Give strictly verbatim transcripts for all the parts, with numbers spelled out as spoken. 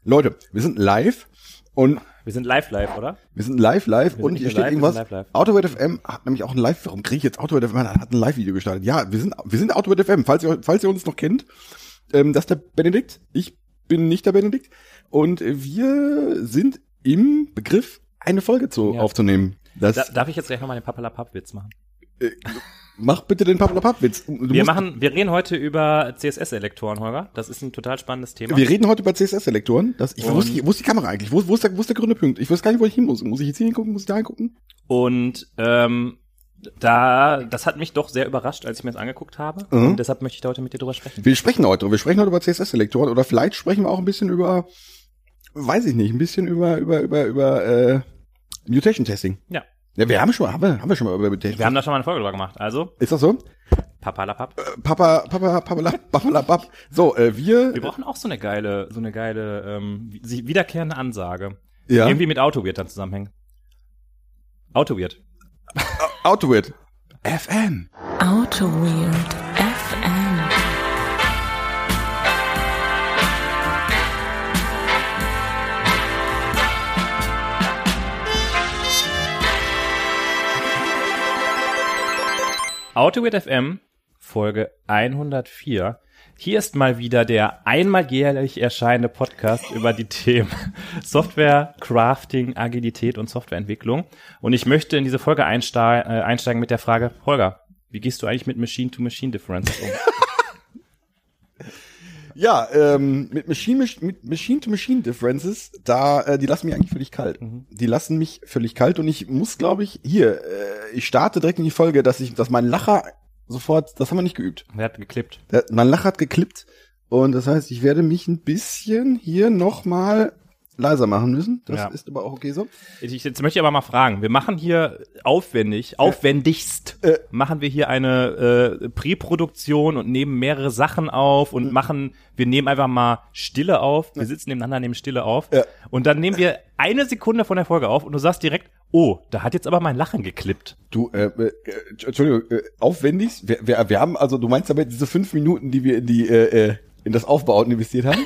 Leute, wir sind live und wir sind live live, oder? Wir sind live live wir und hier steht live, irgendwas. Live, live. AutoWord F M hat nämlich auch ein Live, warum kriege ich jetzt AutoWord F M? Hat ein Live-Video gestartet. Ja, wir sind wir sind AutoWord F M, falls ihr falls ihr uns noch kennt. Ähm, das ist der Benedikt, ich bin nicht der Benedikt und wir sind im Begriff, eine Folge zu ja. aufzunehmen. Das da, darf ich jetzt gleich nochmal den Papalapap-Witz machen? Äh, Mach bitte den Papalapap-Witz. Wir machen, wir reden heute über C S S-Elektoren, Holger. Das ist ein total spannendes Thema. Wir reden heute über C S S-Elektoren. Das, ich, wo, ist die, wo ist die Kamera eigentlich? Wo, wo, ist der, wo ist der grüne Punkt? Ich weiß gar nicht, wo ich hin muss. Muss ich jetzt hier hingucken? Muss ich da hingucken? Und ähm, da, das hat mich doch sehr überrascht, als ich mir das angeguckt habe. Mhm. Und deshalb möchte ich da heute mit dir drüber sprechen. Wir sprechen heute. Wir sprechen heute über C S S-Elektoren. Oder vielleicht sprechen wir auch ein bisschen über, weiß ich nicht, ein bisschen über über über über äh, Mutation-Testing. Ja. Ja, wir haben schon, haben wir, haben wir schon mal über Mutation. Wir haben da schon mal eine Folge drüber gemacht. Also. Ist das so? Papalapap. Äh, Papa, Papa, Papalapap, Papalapap. So, äh, wir. Wir brauchen auch so eine geile, so eine geile, ähm, wiederkehrende Ansage. Ja. Irgendwie mit AutoWeird dann zusammenhängen. AutoWeird. AutoWeird. F M. AutoWeird F M. AutoWeird F M, Folge hundertvier. Hier ist mal wieder der einmal jährlich erscheinende Podcast über die Themen Software, Crafting, Agilität und Softwareentwicklung. Und ich möchte in diese Folge einste- äh, einsteigen mit der Frage, Holger, wie gehst du eigentlich mit Machine-to-Machine-Differences um? Ja, ähm, mit Machine, mit Machine-to-Machine-Differences, da, äh, die lassen mich eigentlich völlig kalt. Mhm. Die lassen mich völlig kalt und ich muss, glaube ich, hier, äh, ich starte direkt in die Folge, dass ich, dass mein Lacher sofort, das haben wir nicht geübt. Der hat geklippt. Der, mein Lacher hat geklippt und das heißt, ich werde mich ein bisschen hier nochmal leiser machen müssen. Das ja. ist aber auch okay so. Ich, jetzt möchte ich aber mal fragen, wir machen hier aufwendig, ja. aufwendigst, äh, machen wir hier eine äh, Präproduktion und nehmen mehrere Sachen auf und mhm. machen, wir nehmen einfach mal Stille auf, wir sitzen nebeneinander, nehmen Stille auf ja. und dann nehmen wir eine Sekunde von der Folge auf und du sagst direkt, oh, da hat jetzt aber mein Lachen geklippt. Du, äh, äh Entschuldigung, äh, aufwendigst, wir, wir, wir haben, also du meinst aber diese fünf Minuten, die wir in die, äh, in das Aufbauen investiert haben?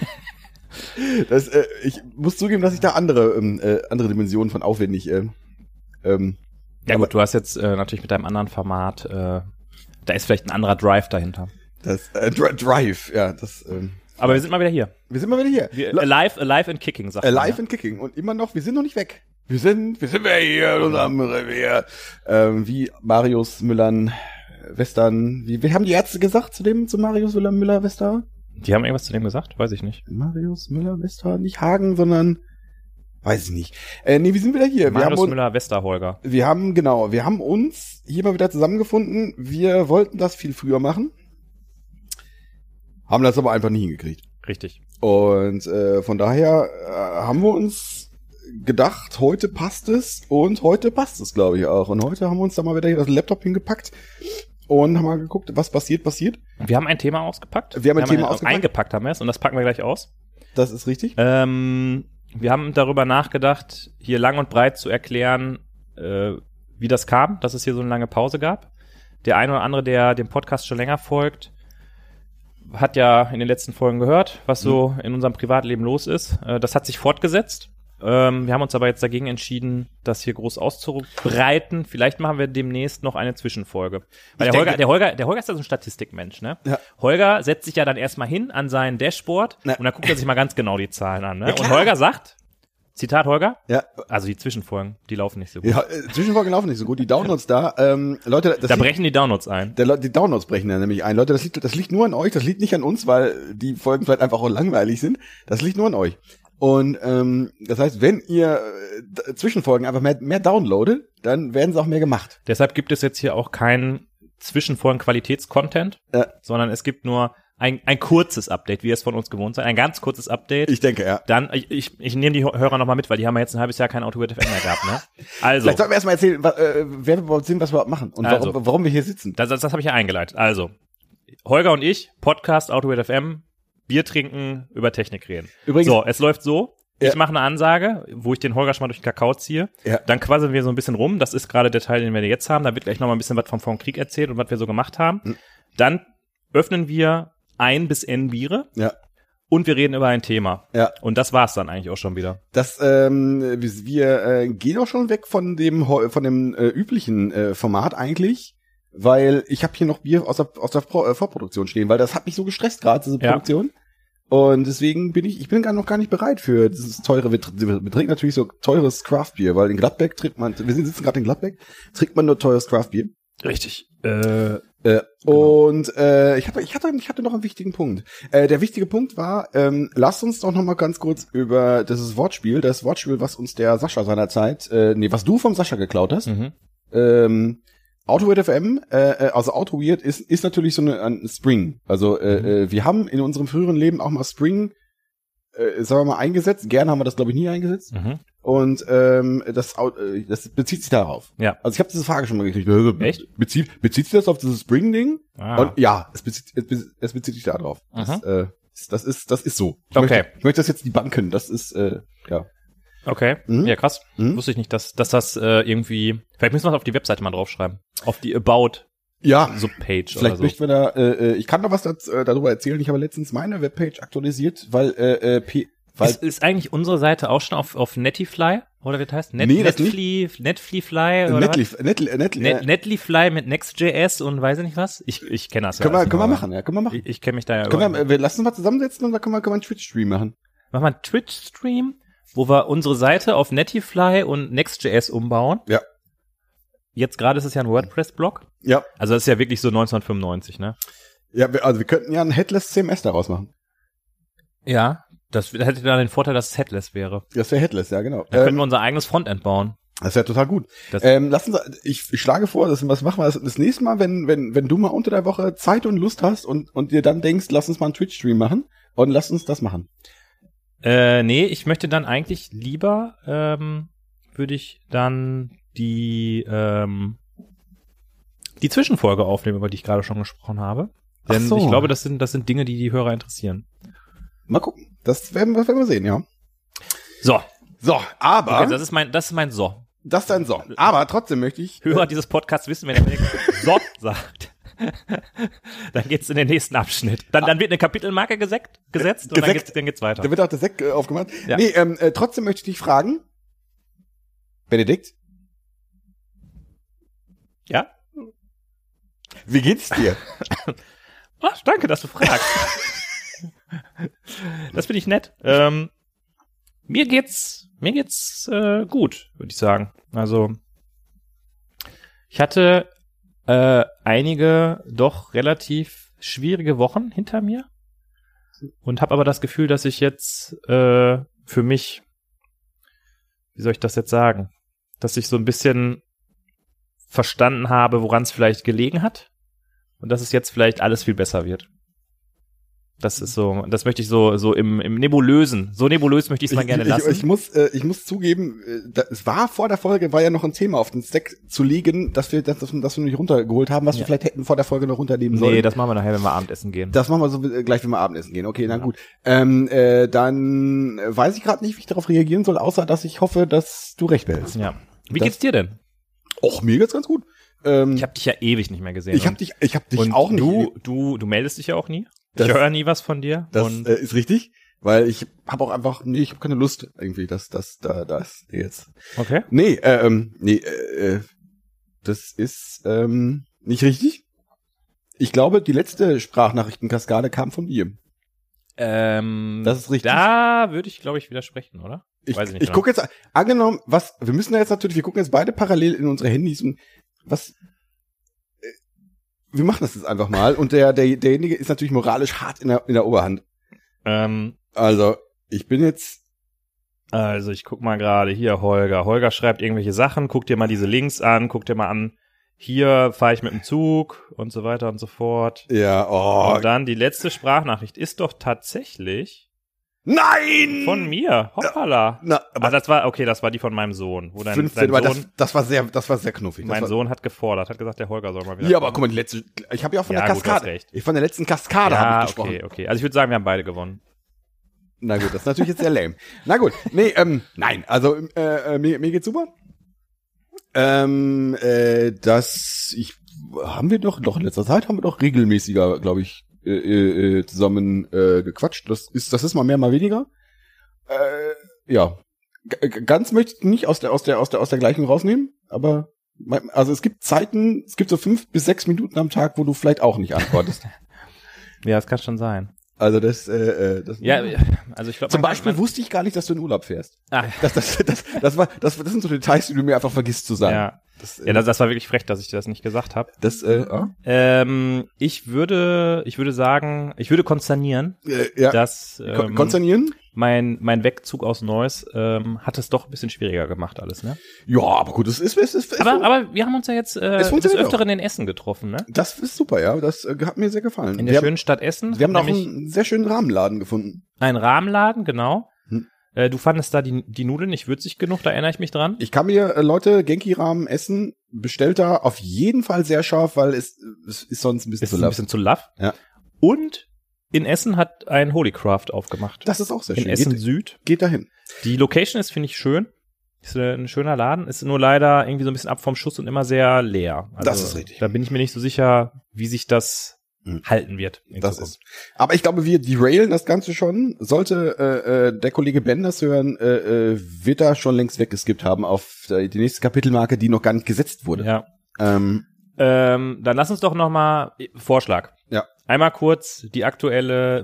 Das, äh, ich muss zugeben, dass ich da andere ähm, äh, andere Dimensionen von aufwendig. Äh, ähm, ja gut, du hast jetzt äh, natürlich mit deinem anderen Format, äh, da ist vielleicht ein anderer Drive dahinter. Das äh, Dr- Drive, ja, das. Ähm, Aber wir sind mal wieder hier. Wir sind mal wieder hier. Wir, alive, alive and kicking, sagt man. Alive ja. and kicking und immer noch. Wir sind noch nicht weg. Wir sind, wir sind wir hier in unserem Revier. Ähm, wie Marius Müllern Western. Wie, wie haben die Ärzte gesagt zu dem zu Marius Müller Müller Western? Die haben irgendwas zu dem gesagt? Weiß ich nicht. Marius Müller-Wester, nicht Hagen, sondern weiß ich nicht. Äh, nee, wir sind wieder hier. Marius wir haben Müller-Wester-Holger. Wir haben, genau, wir haben uns hier mal wieder zusammengefunden. Wir wollten das viel früher machen. Haben das aber einfach nie hingekriegt. Richtig. Und äh, von daher äh, haben wir uns gedacht, heute passt es und heute passt es, glaube ich, auch. Und heute haben wir uns da mal wieder hier das Laptop hingepackt. Und haben mal geguckt, was passiert, passiert. Wir haben ein Thema ausgepackt. Wir haben ein wir Thema haben ausgepackt. Eingepackt haben wir es und das packen wir gleich aus. Das ist richtig. Ähm, wir haben darüber nachgedacht, hier lang und breit zu erklären, äh, wie das kam, dass es hier so eine lange Pause gab. Der eine oder andere, der dem Podcast schon länger folgt, hat ja in den letzten Folgen gehört, was so in unserem Privatleben los ist. Äh, das hat sich fortgesetzt. Ähm, wir haben uns aber jetzt dagegen entschieden, das hier groß auszubreiten. Vielleicht machen wir demnächst noch eine Zwischenfolge. Weil der Holger, der Holger, der Holger ist ja so ein Statistikmensch, ne? Ja. Holger setzt sich ja dann erstmal hin an sein Dashboard Na. und dann guckt er sich mal ganz genau die Zahlen an, ne? Ja, und Holger sagt, Zitat Holger, ja. also die Zwischenfolgen, die laufen nicht so gut. Ja, äh, Zwischenfolgen laufen nicht so gut. Die Downloads da, ähm, Leute, das da liegt, brechen die Downloads ein. Der, die Downloads brechen da nämlich ein. Leute, das liegt, das liegt nur an euch. Das liegt nicht an uns, weil die Folgen vielleicht einfach auch langweilig sind. Das liegt nur an euch. Und ähm, das heißt, wenn ihr äh, Zwischenfolgen einfach mehr, mehr downloadet, dann werden sie auch mehr gemacht. Deshalb gibt es jetzt hier auch keinen Zwischenfolgen-Qualitätscontent, ja. sondern es gibt nur ein, ein kurzes Update, wie ihr es von uns gewohnt seid. Ein ganz kurzes Update. Ich denke, ja. Dann, ich, ich, ich nehme die Hörer nochmal mit, weil die haben ja jetzt ein halbes Jahr kein AutoWeird F M mehr gehabt, ne? Also. Vielleicht sollten wir erstmal erzählen, was, äh, wer wir überhaupt sind, was wir überhaupt machen und also, warum, warum wir hier sitzen. Das, das, das habe ich ja eingeleitet. Also, Holger und ich, Podcast AutoWeird F M, Bier trinken, über Technik reden. Übrigens, so, es läuft so. Ich ja. mache eine Ansage, wo ich den Holger schon mal durch den Kakao ziehe. Ja. Dann quasseln wir so ein bisschen rum. Das ist gerade der Teil, den wir jetzt haben. Da wird gleich noch mal ein bisschen was vom, vom Krieg erzählt und was wir so gemacht haben. Mhm. Dann öffnen wir ein bis N Biere. Ja. Und wir reden über ein Thema. Ja. Und das war's dann eigentlich auch schon wieder. Das, ähm, wir, wir äh, gehen auch schon weg von dem von dem äh, üblichen äh, Format eigentlich, weil ich habe hier noch Bier aus der, aus der Pro, äh, Vorproduktion stehen, weil das hat mich so gestresst gerade, diese Ja. Produktion. Und deswegen bin ich, ich bin gar noch gar nicht bereit für dieses teure, wir, wir, wir trinken natürlich so teures Craftbier, weil in Gladbeck trinkt man, wir sitzen gerade in Gladbeck, trinkt man nur teures Craftbier. Richtig. Äh, Äh, genau. Und äh, ich hatte, ich hatte, ich hatte noch einen wichtigen Punkt. Äh, der wichtige Punkt war, ähm, lasst uns doch noch mal ganz kurz über dieses Wortspiel, das Wortspiel, was uns der Sascha seinerzeit, äh, nee, was du vom Sascha geklaut hast. mhm. Ähm, AutoWeird F M, äh, also AutoWeird ist ist natürlich so eine ein Spring. Also äh, Mhm. äh, wir haben in unserem früheren Leben auch mal Spring, äh, sagen wir mal, eingesetzt. Gerne haben wir das, glaube ich, nie eingesetzt. Mhm. Und ähm, das, Au- äh, das bezieht sich darauf. Ja. Also ich habe diese Frage schon mal gekriegt. Be- Echt? Bezieht, bezieht sich das auf dieses Spring-Ding? Ah. Und ja, es bezieht, es bezieht, es bezieht sich da drauf. Das, Mhm. äh, das ist, das ist so. Ich Okay. Möchte, ich möchte das jetzt die Banken. Das ist, äh, ja. Okay. Mhm. Ja, krass. Mhm. Wusste ich nicht, dass, dass das äh, irgendwie. Vielleicht müssen wir es auf die Webseite mal draufschreiben. Auf die About Ja. Subpage oder Vielleicht so. möchten wir da, äh, äh, ich kann da was dazu, äh, darüber erzählen. Ich habe letztens meine Webpage aktualisiert, weil, äh, äh, P, weil, Ist, ist eigentlich unsere Seite auch schon auf, auf Netlify? Oder wie das heißt? Net, Nee, das Netfly, Netflyfly? Oder Netly, was? Netly, Netly, Net, äh, Netlyfly mit Next.js und weiß ich nicht was? Ich, ich kenne das ja. können wir, alles können wir nur, machen, ja, können wir machen. Ich, ich kenne mich da ja Können über- wir, wir lassen uns mal zusammensetzen und dann können wir, können wir einen Twitch-Stream machen. Machen wir einen Twitch-Stream, wo wir unsere Seite auf Netlify und Next.js umbauen. Ja. Jetzt gerade ist es ja ein WordPress-Blog. Ja. Also das ist ja wirklich so neunzehnhundertfünfundneunzig, ne? Ja, wir, also wir könnten ja ein Headless C M S daraus machen. Ja. Das hätte dann den Vorteil, dass es headless wäre. Das wäre Headless, ja, genau. Dann könnten Ähm, wir unser eigenes Frontend bauen. das wäre total gut. Das- Ähm, lassen Sie, ich, ich schlage vor, das, was machen wir das, das nächste Mal, wenn, wenn, wenn du mal unter der Woche Zeit und Lust hast und, und dir dann denkst, lass uns mal einen Twitch-Stream machen und lass uns das machen. Äh, nee, ich möchte dann eigentlich lieber, ähm, würde ich dann die, ähm, die Zwischenfolge aufnehmen, über die ich gerade schon gesprochen habe. Denn Ach so. ich glaube, das sind, das sind Dinge, die die Hörer interessieren. Mal gucken. Das werden wir, werden wir sehen, ja. So. So, aber, Okay, das ist mein, das ist mein So. das ist ein So. Aber trotzdem möchte ich, Hörer dieses Podcasts wissen, wenn er So sagt, dann geht's in den nächsten Abschnitt. Dann, dann wird eine Kapitelmarke gesetzt, gesetzt und dann Gesekt. geht's, dann geht's weiter. da wird auch der Sekt äh, aufgemacht. Ja. Nee, ähm, äh, trotzdem möchte ich dich fragen, Benedikt, Ja? wie geht's dir? Ach, danke, dass du fragst. Das finde ich nett. Ähm, mir geht's, mir geht's äh, gut, würde ich sagen. Also ich hatte äh, einige doch relativ schwierige Wochen hinter mir und habe aber das Gefühl, dass ich jetzt äh, für mich, wie soll ich das jetzt sagen, dass ich so ein bisschen verstanden habe, woran es vielleicht gelegen hat und dass es jetzt vielleicht alles viel besser wird. Das ist so, das möchte ich so so im im nebulösen, so nebulös möchte ich es mal gerne ich, lassen. Ich, ich muss, äh, ich muss zugeben, äh, da, es war vor der Folge, war ja noch ein Thema auf den Stack zu legen, dass wir, dass, dass wir nicht runtergeholt haben, was Ja. wir vielleicht hätten vor der Folge noch runternehmen sollen. Nee, das machen wir nachher, wenn wir Abendessen gehen. Das machen wir so äh, gleich, wenn wir Abendessen gehen. Okay, na Ja. gut. Ähm, äh, dann äh, weiß ich gerade nicht, wie ich darauf reagieren soll, außer dass ich hoffe, dass du recht behältst. Ja. Wie Das- geht's dir denn? Och, mir geht's ganz gut. Ähm, Ich habe dich ja ewig nicht mehr gesehen. ich hab und- dich, ich hab dich und auch nicht. du, du, du meldest dich ja auch nie. Das- ich höre nie was von dir. Das und äh, ist richtig, weil ich habe auch einfach, nee, ich habe keine Lust irgendwie, dass das da das jetzt. okay. Nee, äh, ähm, nee, äh, äh, das ist ähm, nicht richtig. Ich glaube, die letzte Sprachnachrichtenkaskade kam von dir. Ähm, Das ist richtig. Da würde ich, glaube ich, widersprechen, oder? Ich, Weiß ich nicht ich genau. gucke jetzt, angenommen, was, wir müssen da jetzt natürlich, wir gucken jetzt beide parallel in unsere Handys und was, äh, wir machen das jetzt einfach mal und der, der, derjenige ist natürlich moralisch hart in der, in der Oberhand. Ähm, Also, ich bin jetzt, also ich guck mal gerade hier, Holger. Holger schreibt irgendwelche Sachen, guck dir mal diese Links an, guck dir mal an, hier fahre ich mit dem Zug und so weiter und so fort. ja, oh, Und dann die letzte Sprachnachricht ist doch tatsächlich nein! von mir. Hoppala. Na, Ah, aber das war, okay, das war die von meinem Sohn. Wo dein, fünfzehn, dein weil Sohn, das, das war sehr, das war sehr knuffig. Das mein war, Sohn hat gefordert, hat gesagt, der Holger soll mal wieder ja, aber kommen. guck mal, die letzte, ich habe ja auch von Ja, der gut, du hast Kaskade, recht. ich von der letzten Kaskade habe Ja, ich gesprochen. okay, okay. Also ich würde sagen, wir haben beide gewonnen. Na gut, das ist natürlich jetzt sehr lame. Na gut, nee, ähm, nein, also äh, äh, mir, mir geht's super. Ähm, äh, das, ich, haben wir doch, doch in letzter Zeit haben wir doch regelmäßiger, glaube ich, äh, äh, zusammen äh, gequatscht. Das ist, das ist mal mehr, mal weniger. Äh, ja, G ganz möchte ich nicht aus der, aus der, aus der, aus der gleichen rausnehmen, aber also es gibt Zeiten, es gibt so fünf bis sechs Minuten am Tag, wo du vielleicht auch nicht antwortest. Ja, das kann schon sein. Also das, äh, das ja, also ich glaube zum Beispiel man, wusste ich gar nicht, dass du in Urlaub fährst. Ah, das, das, das, das war, das, das sind so Details, die du mir einfach vergisst zu sagen. Ja, das, ja, das, das war wirklich frech, dass ich dir das nicht gesagt habe. Das, äh, ah? ähm, ich würde, ich würde sagen, ich würde konsternieren, äh, ja. dass ähm, konsternieren. Mein, mein Wegzug aus Neuss ähm, hat es doch ein bisschen schwieriger gemacht alles, ne? Ja, aber gut, es ist, es ist, es aber, aber wir haben uns ja jetzt äh, des Öfteren in Essen getroffen, ne? Das ist super, ja, das äh, hat mir sehr gefallen. In der wir schönen Stadt Essen. Wir haben auch einen sehr schönen Rahmenladen gefunden. Ein Rahmenladen, genau. Hm. Äh, du fandest da die, die Nudeln nicht würzig genug, da erinnere ich mich dran. Ich kann mir, äh, Leute, Genki-Rahmen essen, bestellt da auf jeden Fall sehr scharf, weil es, es ist sonst ein bisschen ist zu laff. Ein bisschen zu laff. Ja. Und in Essen hat ein Holycraft aufgemacht. Das ist auch sehr in schön. In Essen geht, Süd. Geht dahin. Die Location ist, finde ich, schön. Ist ein schöner Laden. Ist nur leider irgendwie so ein bisschen ab vom Schuss und immer sehr leer. Also, das ist richtig. Da bin ich mir nicht so sicher, wie sich das hm. halten wird. Das ist. Aber ich glaube, wir derailen das Ganze schon. Sollte äh, äh, der Kollege Ben das hören, äh, äh, wird er schon längst weggeskippt haben auf äh, die nächste Kapitelmarke, die noch gar nicht gesetzt wurde. Ja. Ähm, ähm, dann lass uns doch noch mal Vorschlag. Ja. Einmal kurz die aktuelle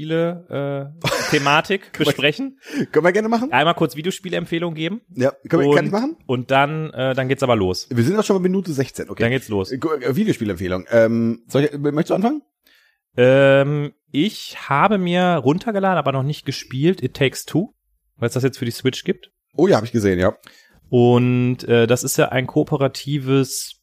Videospiele-Thematik äh, besprechen. Können wir gerne machen. Einmal kurz Videospielempfehlung geben. Ja, können wir und, gerne machen. Und dann, äh, dann geht's aber los. Wir sind auch schon bei Minute sechzehn, okay. Dann geht's los. Äh, Videospielempfehlung. Ähm, soll ich, möchtest du anfangen? Ähm, ich habe mir runtergeladen, aber noch nicht gespielt, It Takes Two, weil es das jetzt für die Switch gibt. Oh ja, habe ich gesehen, ja. Und äh, das ist ja ein kooperatives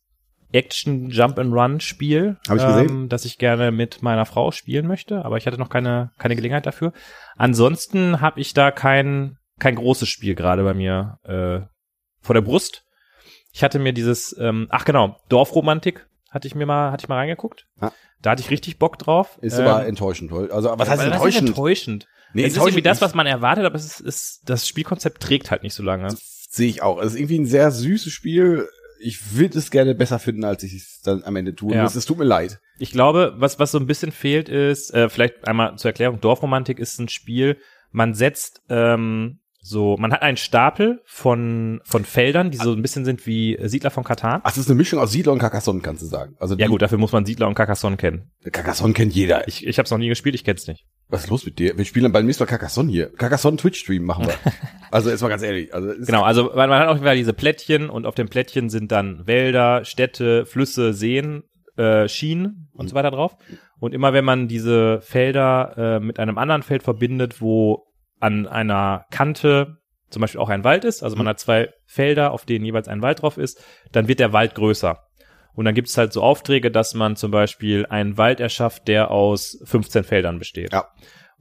Action-Jump-and-Run-Spiel, Hab ich gesehen. Ähm, das ich gerne mit meiner Frau spielen möchte, aber ich hatte noch keine keine Gelegenheit dafür. Ansonsten habe ich da kein kein großes Spiel gerade bei mir äh, vor der Brust. Ich hatte mir dieses, ähm, ach genau, Dorfromantik hatte ich mir mal hatte ich mal reingeguckt. Ah. Da hatte ich richtig Bock drauf. Ist ähm, aber enttäuschend. Also was heißt was enttäuschend? Ist enttäuschend? Nee, es ist irgendwie das, was man erwartet, aber es ist, ist das Spielkonzept trägt halt nicht so lange. Sehe ich auch. Es ist irgendwie ein sehr süßes Spiel. Ich würde es gerne besser finden, als ich es dann am Ende tue. Ja. Es, es tut mir leid. Ich glaube, was was so ein bisschen fehlt ist, äh, vielleicht einmal zur Erklärung, Dorfromantik ist ein Spiel, man setzt ähm, so, man hat einen Stapel von von Feldern, die so ein bisschen sind wie Siedler von Catan. Ach, das ist eine Mischung aus Siedler und Carcassonne, kannst du sagen. Also ja gut, dafür muss man Siedler und Carcassonne kennen. Carcassonne kennt jeder. Ich ich habe es noch nie gespielt, ich kenn's nicht. Was ist los mit dir? Wir spielen beim nächsten Mal Carcassonne hier. Carcassonne Twitch-Stream machen wir. Also jetzt mal ganz ehrlich. Also genau, also man, man hat auch wieder diese Plättchen und auf den Plättchen sind dann Wälder, Städte, Flüsse, Seen, äh, Schienen und so weiter drauf. Und immer wenn man diese Felder äh, mit einem anderen Feld verbindet, wo an einer Kante zum Beispiel auch ein Wald ist, also man hat zwei Felder, auf denen jeweils ein Wald drauf ist, dann wird der Wald größer. Und dann gibt es halt so Aufträge, dass man zum Beispiel einen Wald erschafft, der aus fünfzehn Feldern besteht. Ja.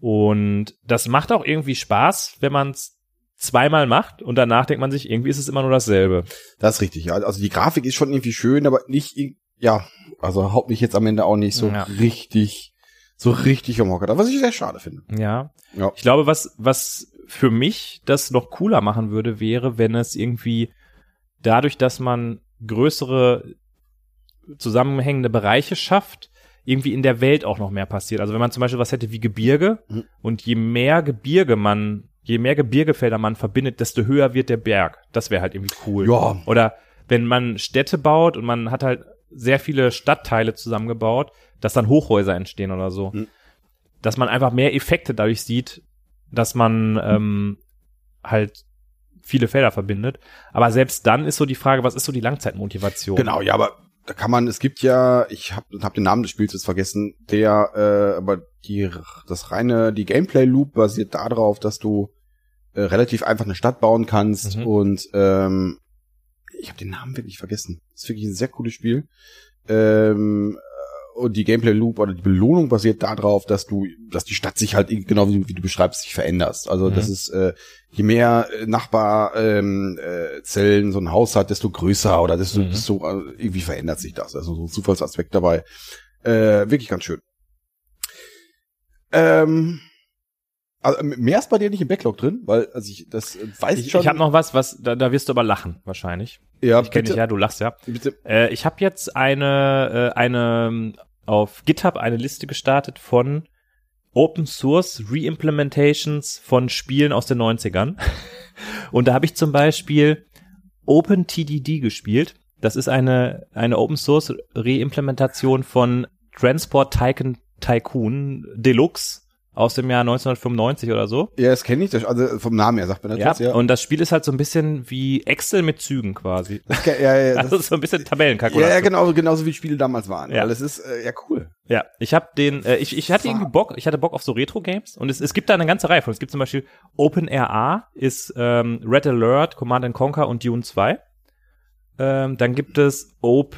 Und das macht auch irgendwie Spaß, wenn man es zweimal macht und danach denkt man sich, irgendwie ist es immer nur dasselbe. Das ist richtig, ja. Also die Grafik ist schon irgendwie schön, aber nicht, ja, also haut mich jetzt am Ende auch nicht so ja. richtig, so richtig am Hocker, was ich sehr schade finde. Ja. ja. Ich glaube, was, was für mich das noch cooler machen würde, wäre, wenn es irgendwie dadurch, dass man größere zusammenhängende Bereiche schafft, irgendwie in der Welt auch noch mehr passiert. Also wenn man zum Beispiel was hätte wie Gebirge mhm. und je mehr Gebirge man, je mehr Gebirgefelder man verbindet, desto höher wird der Berg. Das wäre halt irgendwie cool. Ja. Oder wenn man Städte baut und man hat halt sehr viele Stadtteile zusammengebaut, dass dann Hochhäuser entstehen oder so. Mhm. Dass man einfach mehr Effekte dadurch sieht, dass man ähm, halt viele Felder verbindet. Aber selbst dann ist so die Frage, was ist so die Langzeitmotivation? Genau, ja, aber da kann man, es gibt ja, ich habe hab den Namen des Spiels jetzt vergessen, der, äh, aber die, das reine, die Gameplay-Loop basiert darauf, dass du äh, relativ einfach eine Stadt bauen kannst mhm. und ähm, ich habe den Namen wirklich vergessen. Das ist wirklich ein sehr cooles Spiel. Ähm, und die Gameplay-Loop oder die Belohnung basiert darauf, dass du, dass die Stadt sich halt genau wie, wie du beschreibst, sich veränderst. Also mhm. das ist, äh, je mehr äh, Nachbarzellen ähm, äh, so ein Haus hat, desto größer oder desto, mhm. desto äh, irgendwie verändert sich das. Also so ein Zufallsaspekt dabei. Äh, wirklich ganz schön. Ähm, also mehr ist bei dir nicht im Backlog drin, weil also ich das weiß ich schon. Ich habe noch was, was da, da wirst du aber lachen wahrscheinlich. Ja, ich kenne dich ja, du lachst ja. Bitte. Äh, ich habe jetzt eine äh, eine auf GitHub eine Liste gestartet von Open Source Reimplementations von Spielen aus den neunzigern. Und da habe ich zum Beispiel OpenTDD gespielt. Das ist eine eine Open Source Reimplementation von Transport Tycoon, Tycoon Deluxe aus dem Jahr neunzehnhundertfünfundneunzig oder so. Ja, das kenne ich, das, also vom Namen her sagt man das Ja, jetzt, ja. Und das Spiel ist halt so ein bisschen wie Excel mit Zügen quasi. Das, ja, ja, das, Also so ein bisschen Tabellenkalkulation. Ja, ja, genau, genauso wie Spiele damals waren. Ja. Weil es ist, äh, ja, cool. Ja, ich habe den, äh, ich, ich hatte irgendwie Bock, ich hatte Bock auf so Retro-Games und es, es gibt da eine ganze Reihe von. Es gibt zum Beispiel OpenRA, ist ähm, Red Alert, Command and Conquer und Dune zwei. Ähm, dann gibt es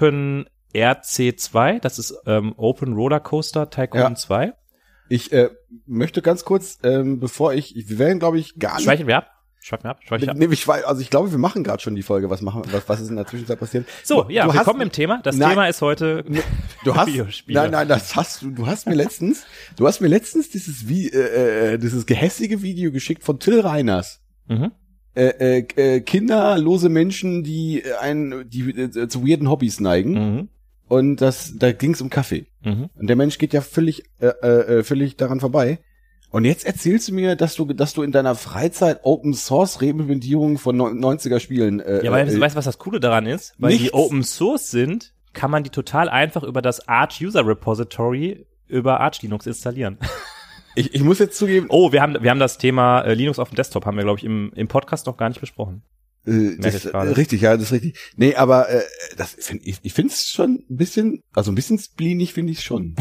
OpenRC zwei, das ist ähm, Open Roller Coaster Tycoon Ja. zwei. Ich äh, möchte ganz kurz, ähm, bevor ich, wir werden, glaube ich, gar nicht. Schweichen wir ab? Schweichen wir ab? Schweichen wir ab? Nee, ich weiß, also ich glaube, wir machen gerade schon die Folge. Was machen, was, was ist in der Zwischenzeit passiert? So, Du- ja, du wir hast- kommen im Thema. Das Nein. Thema ist heute Du hast, Videospiele. nein, nein, das hast du. Du hast mir letztens, du hast mir letztens dieses wie, äh, äh, dieses gehässige Video geschickt von Till Reiners. Mhm. Äh, äh, äh, kinderlose Menschen, die äh, ein, die äh, zu weirden Hobbys neigen. Mhm. Und das, da ging es um Kaffee. Mhm. Und der Mensch geht ja völlig, äh, äh, völlig daran vorbei. Und jetzt erzählst du mir, dass du, dass du in deiner Freizeit Open Source Reimplementierungen von neunziger Spielen. Äh, Ja, weil äh, du weißt, was das Coole daran ist? Weil die Nichts. Open Source sind, kann man die total einfach über das Arch User Repository über Arch Linux installieren. ich, ich muss jetzt zugeben, Oh, wir haben wir haben das Thema äh, Linux auf dem Desktop haben wir glaube ich im im Podcast noch gar nicht besprochen. äh, das, ich äh, gerade. richtig, ja, das ist richtig. Nee, aber äh, das find, ich, ich finde es schon ein bisschen, also ein bisschen spleenig finde ich schon.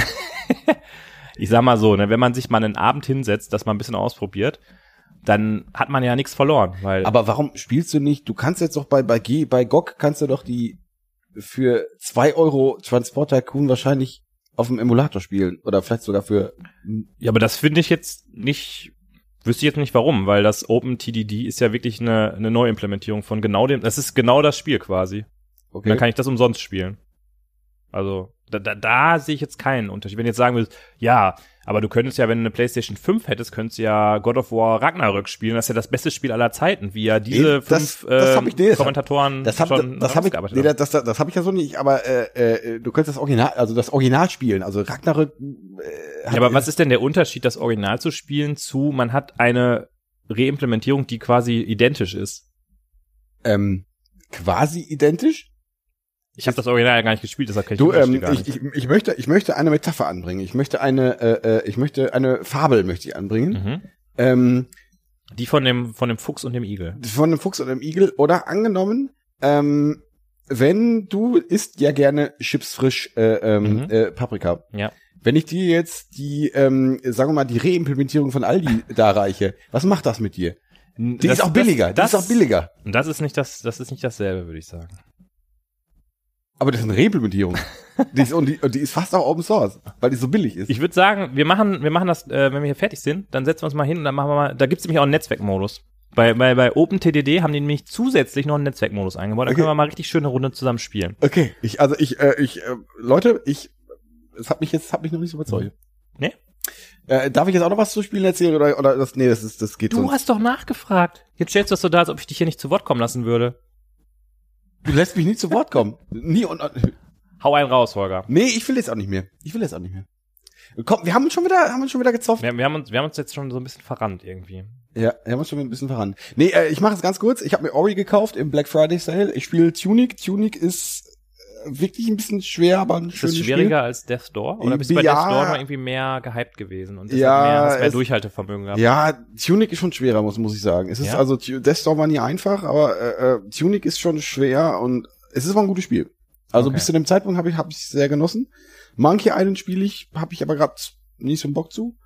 Ich sag mal so, ne, wenn man sich mal einen Abend hinsetzt, das mal ein bisschen ausprobiert, dann hat man ja nichts verloren, weil Aber warum spielst du nicht? Du kannst jetzt doch bei bei G, bei G O G kannst du doch die für zwei Euro Transport Tycoon wahrscheinlich auf dem Emulator spielen oder vielleicht sogar für. ja, aber das finde ich jetzt nicht, wüsste ich jetzt nicht warum, weil das OpenTDD ist ja wirklich eine eine Neuimplementierung von genau dem, das ist genau das Spiel quasi. Okay. Dann kann ich das umsonst spielen. Also, da, da, da sehe ich jetzt keinen Unterschied. Wenn du jetzt sagen würdest, ja, aber du könntest ja, wenn du eine PlayStation fünf hättest, könntest du ja God of War Ragnarök spielen. Das ist ja das beste Spiel aller Zeiten, wie ja diese Nee, das- fünf das äh, hab ich- nee, das hab- Kommentatoren Das habe schon das hab ich, rausgearbeitet nee, haben. das, das, das habe ich ja so nicht, aber äh, äh, du könntest das Original, also das Original spielen, also Ragnarök. Äh, Ja, aber was ist denn der Unterschied, das Original zu spielen zu, man hat eine Reimplementierung, die quasi identisch ist? ähm, quasi identisch? Ich habe das Original ja gar nicht gespielt, deshalb kenne ich Du, den Unterschied ähm, gar ich, nicht. ich, ich möchte, ich möchte eine Metapher anbringen. Ich möchte eine, äh, äh, ich möchte eine Fabel möchte ich anbringen. Mhm. Ähm, Die von dem von dem Fuchs und dem Igel. von einem Fuchs oder einem Igel oder angenommen, ähm, wenn du isst ja gerne Chips frisch äh, ähm, Mhm. äh, Paprika. Ja. Wenn ich dir jetzt die, ähm, sagen wir mal, die Reimplementierung von Aldi da reiche, was macht das mit dir? Die ist auch billiger, Das, die ist auch billiger. Und das ist nicht das, das ist nicht dasselbe, würde ich sagen. Aber das ist eine Reimplementierung. die ist, und, die, und die ist fast auch Open Source, weil die so billig ist. Ich würde sagen, wir machen, wir machen das, äh, wenn wir hier fertig sind, dann setzen wir uns mal hin und dann machen wir mal, da gibt's nämlich auch einen Netzwerkmodus. Bei, bei, bei OpenTDD haben die nämlich zusätzlich noch einen Netzwerkmodus eingebaut. Da Okay. können wir mal richtig schöne Runde zusammen spielen. Okay, ich, also ich, äh, ich, äh, Leute, ich, es hat mich jetzt, hat mich noch nicht so überzeugt. Nee? Äh, darf ich jetzt auch noch was zu Spielen erzählen oder, oder das, nee, das ist, das geht Du sonst. hast doch nachgefragt. Jetzt stellst du das so dar, als ob ich dich hier nicht zu Wort kommen lassen würde. Du lässt mich nie zu Wort kommen. Nie und, Hau einen raus, Holger. nee, ich will jetzt auch nicht mehr. Ich will jetzt auch nicht mehr. Komm, wir haben uns schon wieder, haben uns schon wieder gezofft. Wir, wir, haben uns, wir haben uns jetzt schon so ein bisschen verrannt irgendwie. Ja, wir haben uns schon ein bisschen voran. Nee, äh, ich mache es ganz kurz. Ich habe mir Ori gekauft im Black Friday Sale. Ich spiele Tunic. Tunic ist äh, wirklich ein bisschen schwer, aber ein Ist schönes das schwieriger als Death's Door? Oder bist du bei Ja. Death's Door noch irgendwie mehr gehypt gewesen und deshalb Ja, mehr, hast mehr es- Durchhaltevermögen gehabt? Spiel. Ja, Tunic ist schon schwerer, muss muss ich sagen. Es ist Ja? also Tu- Death Door war nie einfach, aber äh, äh, Tunic ist schon schwer und es ist aber ein gutes Spiel. Also Okay. bis zu dem Zeitpunkt habe ich habe ich sehr genossen. Monkey Island spiele ich, habe ich aber gerade nicht so einen Bock zu.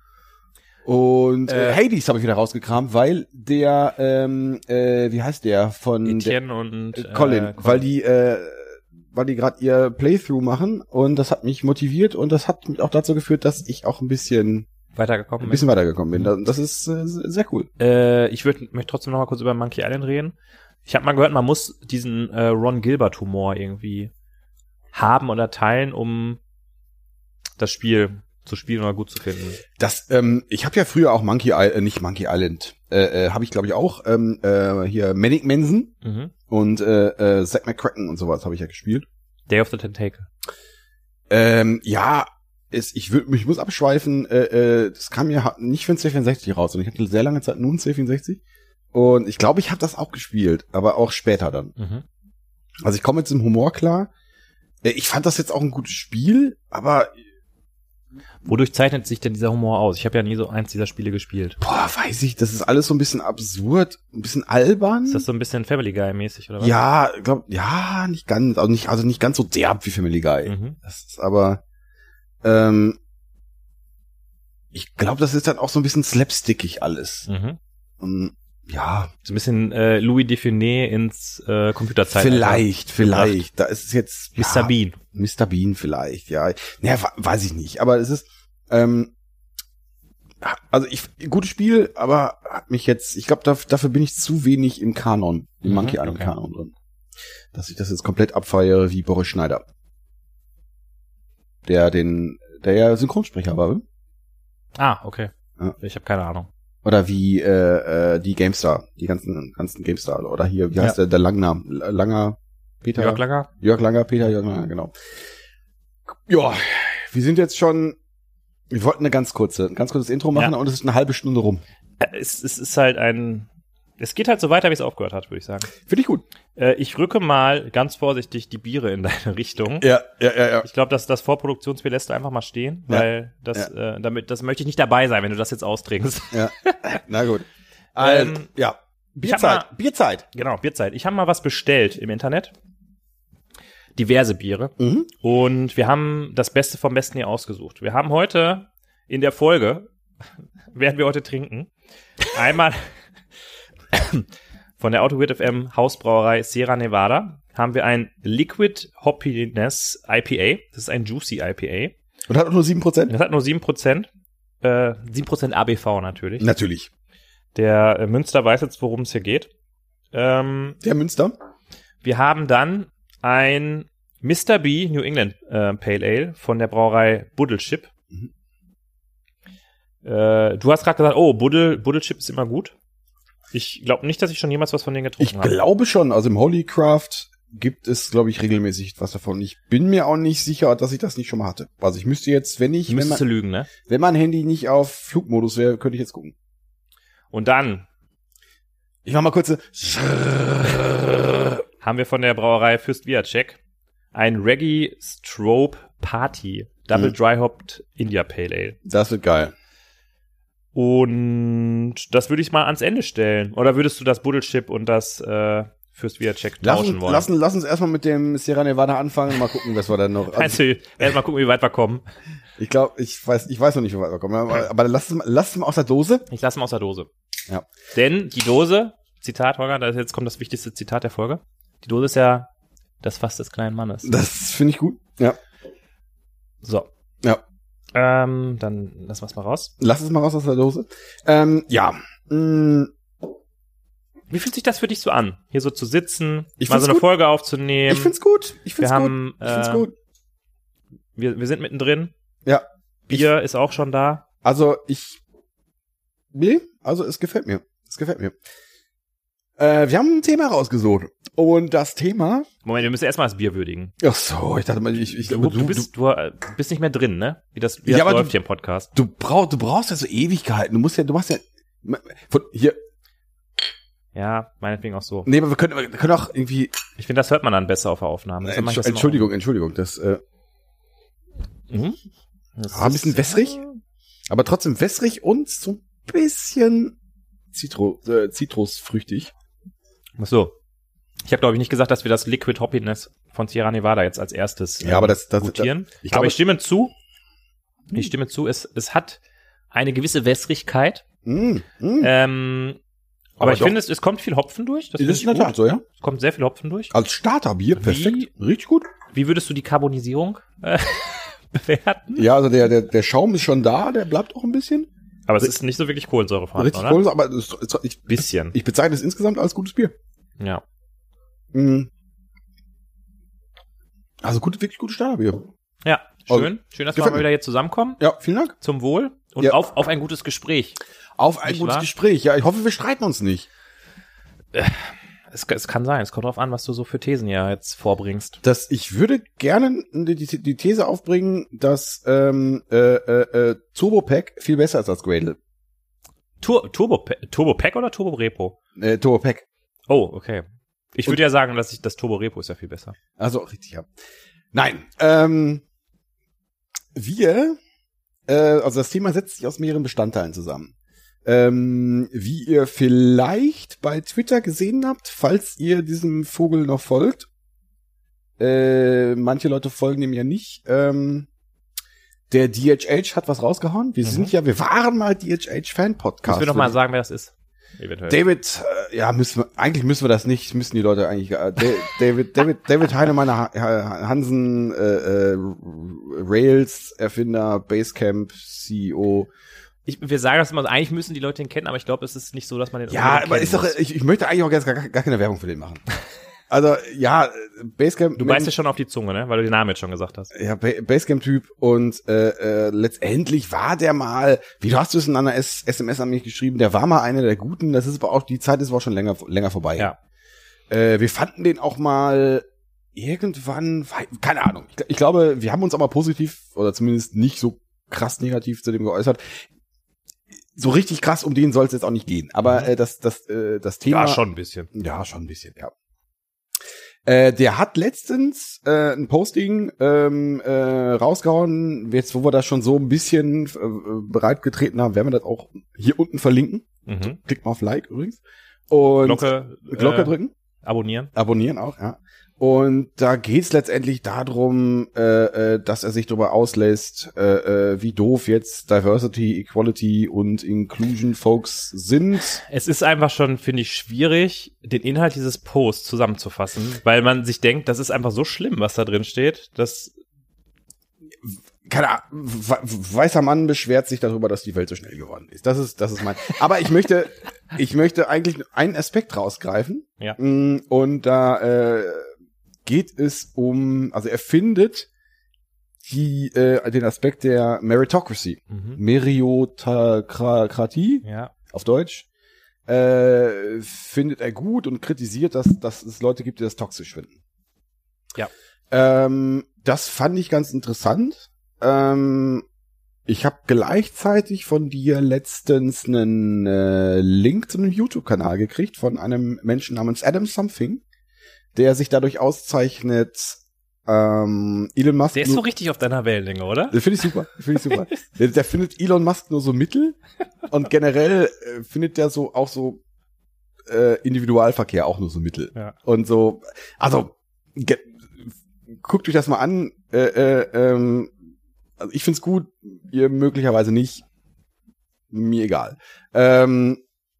Und äh, Äh, Hades habe ich wieder rausgekramt, weil der, ähm, äh, wie heißt der von der, Etienne und äh, Colin, weil die, äh, weil die gerade ihr Playthrough machen und das hat mich motiviert und das hat mich auch dazu geführt, dass ich auch ein bisschen, weitergekommen ein bist. bisschen weitergekommen bin. Das- Das ist äh, sehr cool. Äh, ich würde möchte trotzdem noch mal kurz über Monkey Island reden. Ich habe mal gehört, man muss diesen äh, Ron Gilbert Humor irgendwie haben oder teilen, um das Spiel zu spielen oder gut zu finden. Das, ähm, ich habe ja früher auch Monkey Island, äh, nicht Monkey Island, äh, äh, habe ich glaube ich auch ähm, äh, hier Manic Manson Mhm. und äh, äh, Zack McCracken und sowas habe ich ja gespielt. Day of the Tentacle. Ähm, ja, es, ich, will, ich muss abschweifen, äh, äh, das kam ja nicht für den C vierundsechzig raus, und ich hatte sehr lange Zeit nur einen C vierundsechzig. Und ich glaube, ich habe das auch gespielt, aber auch später dann. Mhm. Also ich komme jetzt im Humor klar. Ich fand das jetzt auch ein gutes Spiel, aber Wodurch zeichnet sich denn dieser Humor aus? Ich habe ja nie so eins dieser Spiele gespielt. boah, weiß ich, das ist alles so ein bisschen absurd, ein bisschen albern. Ist das so ein bisschen Family Guy mäßig oder was? Ja, glaub, ja, nicht ganz, also nicht, also nicht ganz so derb wie Family Guy. Mhm. Das ist aber, ähm, ich glaube, das ist dann auch so ein bisschen slapstickig alles. Mhm. Und, ja, So ein bisschen äh, Louis Define ins äh, Computerzeitalter. vielleicht, vielleicht. Da ist es jetzt Mister ja, Bean. Mister Bean vielleicht, ja. Naja, weiß ich nicht. Aber es ist, ähm, also ich, gutes Spiel, aber hat mich jetzt, ich glaube, da, dafür bin ich zu wenig im Kanon, im Mhm, Monkey Island okay. Kanon drin. Dass ich das jetzt komplett abfeiere wie Boris Schneider. Der den, der ja Synchronsprecher war, ne? Ah, okay. Ja. Ich habe keine Ahnung. Oder wie äh, äh, die GameStar, die ganzen ganzen GameStar. Oder hier, wie heißt Ja. der, der Langname? Langer, Peter? Jörg Langer? Jörg Langer, Peter Jörg Langer, genau. Ja, wir sind jetzt schon, wir wollten eine ganz kurze, ein ganz kurzes Intro machen, Ja. und es ist eine halbe Stunde rum. Äh, Es, es ist halt ein... Es geht halt so weiter, wie es aufgehört hat, würde ich sagen. Finde ich gut. Äh, ich rücke mal ganz vorsichtig die Biere in deine Richtung. Ja, ja, ja, ja. Ich glaube, dass das Vorproduktionsbier lässt du einfach mal stehen, Ja. weil das, äh, damit, das möchte ich nicht dabei sein, wenn du das jetzt austrinkst. ja. Na gut. Also, Ähm, ja. ich hab Bierzeit, mal- Bierzeit. Genau, Bierzeit. Ich habe mal was bestellt im Internet. Diverse Biere. Mhm. Und wir haben das Beste vom Besten hier ausgesucht. Wir haben heute in der Folge, werden wir heute trinken, einmal von der AutoWeird F M Hausbrauerei Sierra Nevada haben wir ein Liquid Hoppiness I P A. Das ist ein Juicy I P A. Und hat auch nur sieben Prozent? Das hat nur sieben Prozent. Äh, sieben Prozent A B V natürlich. Natürlich. Der äh, Münster weiß jetzt, worum es hier geht. Ähm, Der Münster? wir haben dann ein Mister B New England äh, Pale Ale von der Brauerei Buddelchip. Mhm. Äh, du hast gerade gesagt, oh, Buddel, Buddelchip ist immer gut. Ich glaube nicht, dass ich schon jemals was von denen getrunken Ich habe. glaube schon. Also im Holy Craft gibt es, glaube ich, regelmäßig was davon. Ich bin mir auch nicht sicher, dass ich das nicht schon mal hatte. Also ich müsste jetzt, wenn ich, Ich wenn müsste mein, lügen, ne? wenn mein Handy nicht auf Flugmodus wäre, könnte ich jetzt gucken. Und dann Ich mach mal kurze. haben wir von der Brauerei Fürst Viacek ein Reggae Strobe Party Double Mhm. Dry Hopped India Pale Ale. Das wird geil. Und das würde ich mal ans Ende stellen. Oder würdest du das Buddelchip und das äh, Fürst Viacek Lass tauschen uns, wollen? lass, uns- lass uns erstmal mit dem Sierra Nevada anfangen und mal gucken, was wir dann noch. Meinst Also, du, erst mal gucken, wie weit wir kommen. ich glaube, ich weiß, ich weiß noch nicht, wie weit wir kommen. Aber, aber lass es mal, lass es mal aus der Dose. Ich lasse mal aus der Dose. Ja. Denn die Dose, Zitat, Holger, da ist- jetzt kommt das wichtigste Zitat der Folge. Die Dose ist ja das Fass des kleinen Mannes. Das finde ich gut. Ja. So. Ja. Ähm, dann lassen wir es mal raus. Lass es mal raus aus der Dose. Ähm, ja. Mm, Wie fühlt sich das für dich so an, hier so zu sitzen, Ich mal so find's eine gut. Folge aufzunehmen? ich find's gut. Ich find's wir gut. haben, Ich find's äh, gut. Wir, wir sind mittendrin. Ja. Bier ist auch schon da. Also ich. Nee, also es gefällt mir. Es gefällt mir. Äh, wir haben ein Thema rausgesucht. Und das Thema. Moment, wir müssen erstmal das Bier würdigen. Ach so, ich dachte mal, ich, ich Du, du, du, bist, du, äh, bist nicht mehr drin, ne? Wie das, wie Ja, das aber läuft du- hier im Podcast. du brauchst, du brauchst ja so Ewigkeiten. Du musst ja, du machst ja. Von hier. Ja, meinetwegen auch so. Nee, aber wir können, wir können auch irgendwie. Ich finde, das hört man dann besser auf der Aufnahme. Deshalb mach ich Entsch das immer Entschuldigung, Entschuldigung. Das äh, um. Mhm. Das Ah, ein bisschen ist- wässrig? aber trotzdem wässrig und so ein bisschen Zitro, äh, zitrusfrüchtig. Ach so. Ich habe, glaube ich, nicht gesagt, dass wir das Liquid Hoppiness von Sierra Nevada jetzt als erstes Ja, aber das, das, gutieren. ich aber glaube, ich stimme zu. Ich stimme zu. Es, es hat eine gewisse Wässrigkeit. Mm, mm. Ähm, aber, Aber ich doch. finde, es, es kommt viel Hopfen durch. Das, Das finde ist ich in der gut. Tat so, ja? Es kommt sehr viel Hopfen durch. Als Starterbier, perfekt. Wie- Richtig gut. Wie würdest du die Carbonisierung äh, bewerten? Ja, also der, der, der Schaum ist schon da, der bleibt auch ein bisschen. Aber es ist nicht so wirklich Kohlensäure vorhanden, Richtig oder? cool, aber es, es, ich, Bisschen. ich bezeichne es insgesamt als gutes Bier. Ja. Mm. Also gut, wirklich gutes Starterbier. Ja, Also, schön. Schön, dass wir gefällt mal mir. wieder hier zusammenkommen. Ja, vielen Dank. Zum Wohl. Und Ja. auf, auf ein gutes Gespräch. Auf ein Nicht gutes wahr? Gespräch. Ja, ich hoffe, wir streiten uns nicht. es, es kann sein. Es kommt drauf an, was du so für Thesen ja jetzt vorbringst. dass ich würde gerne die, die, die These aufbringen, dass ähm, äh, äh, äh, Turbo Pack viel besser ist als Gradle. Tur Turbo, Turbo Pack oder Turbo Repo? Äh, Turbo Pack. Oh, okay. Ich würde ja sagen, dass ich das Turbo Repo ist ja viel besser. Also richtig, ja. Nein, ähm, wir, äh, also das Thema setzt sich aus mehreren Bestandteilen zusammen. Ähm, wie ihr vielleicht bei Twitter gesehen habt, falls ihr diesem Vogel noch folgt, äh, manche Leute folgen dem ja nicht, ähm, der D H H hat was rausgehauen. Wir mhm. sind ja, wir waren mal D H H-Fan-Podcast. Müssen wir noch mal sagen, wer das ist? Eventuell. David, äh, ja, müssen wir, eigentlich müssen wir das nicht, müssen die Leute eigentlich, äh, David, David, David Heinemann Hansen, äh, äh, Rails-Erfinder, Basecamp, C E O. Ich, wir sagen das immer, eigentlich müssen die Leute den kennen, aber ich glaube, es ist nicht so, dass man den Ja, aber ist doch, ich, ich möchte eigentlich auch gar, gar, gar keine Werbung für den machen. Also, ja, Basecamp. Du beißt dir schon auf die Zunge, ne? Weil du den Namen jetzt schon gesagt hast. Ja, Basecamp-Typ und äh, äh, letztendlich war der mal, wie du hast du es in einer S M S an mich geschrieben, der war mal einer der Guten, das ist aber auch, die Zeit ist aber auch schon länger länger vorbei. Ja. Äh, wir fanden den auch mal irgendwann, keine Ahnung, ich, ich glaube, wir haben uns aber positiv oder zumindest nicht so krass negativ zu dem geäußert. So richtig krass um den soll es jetzt auch nicht gehen, aber mhm. äh, das, das, äh, das Thema... Ja, schon ein bisschen. Ja, schon ein bisschen, ja. Äh, der hat letztens äh, ein Posting ähm, äh, rausgehauen, jetzt wo wir das schon so ein bisschen äh, bereitgetreten haben, werden wir das auch hier unten verlinken. Mhm. Klickt mal auf Like übrigens. Und Glocke, Glocke äh, drücken. Abonnieren. Abonnieren auch, ja. Und da geht's letztendlich darum, äh, äh, dass er sich darüber auslässt, äh, äh, wie doof jetzt Diversity, Equality und Inclusion Folks sind. Es ist einfach schon, finde ich, schwierig, den Inhalt dieses Posts zusammenzufassen, weil man sich denkt, das ist einfach so schlimm, was da drin steht, dass keine Ahnung, weißer Mann beschwert sich darüber, dass die Welt so schnell geworden ist. Das ist, das ist mein. Aber ich möchte, ich möchte eigentlich einen Aspekt rausgreifen. Ja. Und da äh, geht es um, also er findet die äh, den Aspekt der Meritocracy, mhm. Meritokratie, ja. auf Deutsch, äh, findet er gut und kritisiert, dass, dass es Leute gibt, die das toxisch finden. Ja. Ähm, das fand ich ganz interessant. Ähm, ich habe gleichzeitig von dir letztens einen äh, Link zu einem YouTube-Kanal gekriegt von einem Menschen namens Adam Something, der sich dadurch auszeichnet, ähm, Elon Musk. Der ist so richtig auf deiner Wellenlänge, oder? Das finde ich super, finde ich super. der, der findet Elon Musk nur so mittel und generell äh, findet der so auch so äh, Individualverkehr auch nur so mittel. Ja. Und so, also ge- guckt euch das mal an. Äh, äh, ähm, also ich find's gut, ihr möglicherweise nicht. Mir egal. Ähm,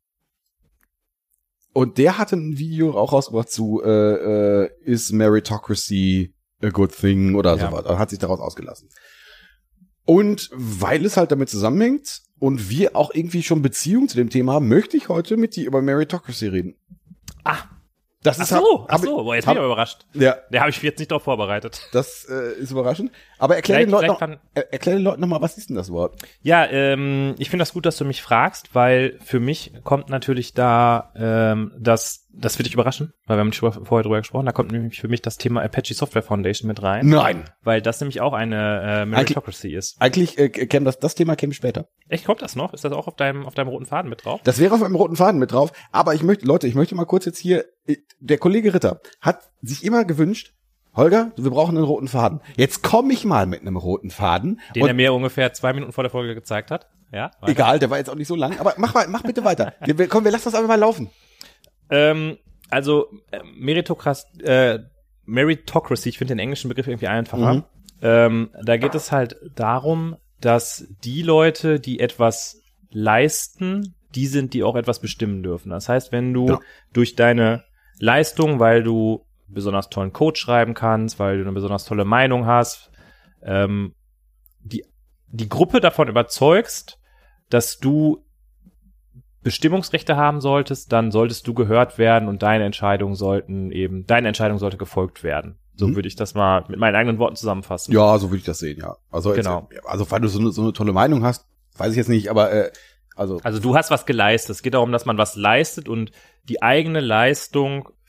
und der hatte ein Video auch rausgebracht zu äh, äh, Is Meritocracy a good thing oder ja. sowas. Er hat sich daraus ausgelassen. Und weil es halt damit zusammenhängt und wir auch irgendwie schon Beziehung zu dem Thema haben, möchte ich heute mit dir über Meritocracy reden. Ah, das ach ist so, hab, ach so, boah, jetzt bin ich aber überrascht. Ja. Der habe ich jetzt nicht darauf vorbereitet. Das äh, ist überraschend. Aber erklär den, Leuten noch, er, erklär den Leuten noch mal, was ist denn das Wort? Ja, ähm, ich finde das gut, dass du mich fragst, weil für mich kommt natürlich da, ähm, das, das wird dich überraschen, weil wir haben nicht vorher drüber gesprochen, da kommt nämlich für mich das Thema Apache Software Foundation mit rein. Nein. Weil das nämlich auch eine äh, Meritocracy eigentlich, ist. Eigentlich äh, käme das, das Thema käme später. Echt, kommt das noch? Ist das auch auf deinem, auf deinem roten Faden mit drauf? Das wäre auf einem roten Faden mit drauf. Aber ich möchte, Leute, ich möchte mal kurz jetzt hier, der Kollege Ritter hat sich immer gewünscht, Holger, wir brauchen einen roten Faden. Jetzt komme ich mal mit einem roten Faden. Den er mir ungefähr zwei Minuten vor der Folge gezeigt hat. Ja. Weiter. Egal, der war jetzt auch nicht so lang. Aber mach mal, mach bitte weiter. Wir, wir, komm, wir lassen das einfach mal laufen. Ähm, also äh, Meritocracy, äh, Meritocracy, ich finde den englischen Begriff irgendwie einfacher. Mhm. Ähm, da geht es halt darum, dass die Leute, die etwas leisten, die sind, die auch etwas bestimmen dürfen. Das heißt, wenn du ja. durch deine Leistung, weil du besonders tollen Code schreiben kannst, weil du eine besonders tolle Meinung hast, ähm, die, die Gruppe davon überzeugst, dass du Bestimmungsrechte haben solltest, dann solltest du gehört werden und deine Entscheidungen sollten eben, deine Entscheidung sollte gefolgt werden. So mhm. würde ich das mal mit meinen eigenen Worten zusammenfassen. Ja, so würde ich das sehen, ja. Also, genau. Jetzt, also weil du so eine, so eine tolle Meinung hast, weiß ich jetzt nicht, aber äh, also. Also du hast was geleistet. Es geht darum, dass man was leistet und die eigene Leistung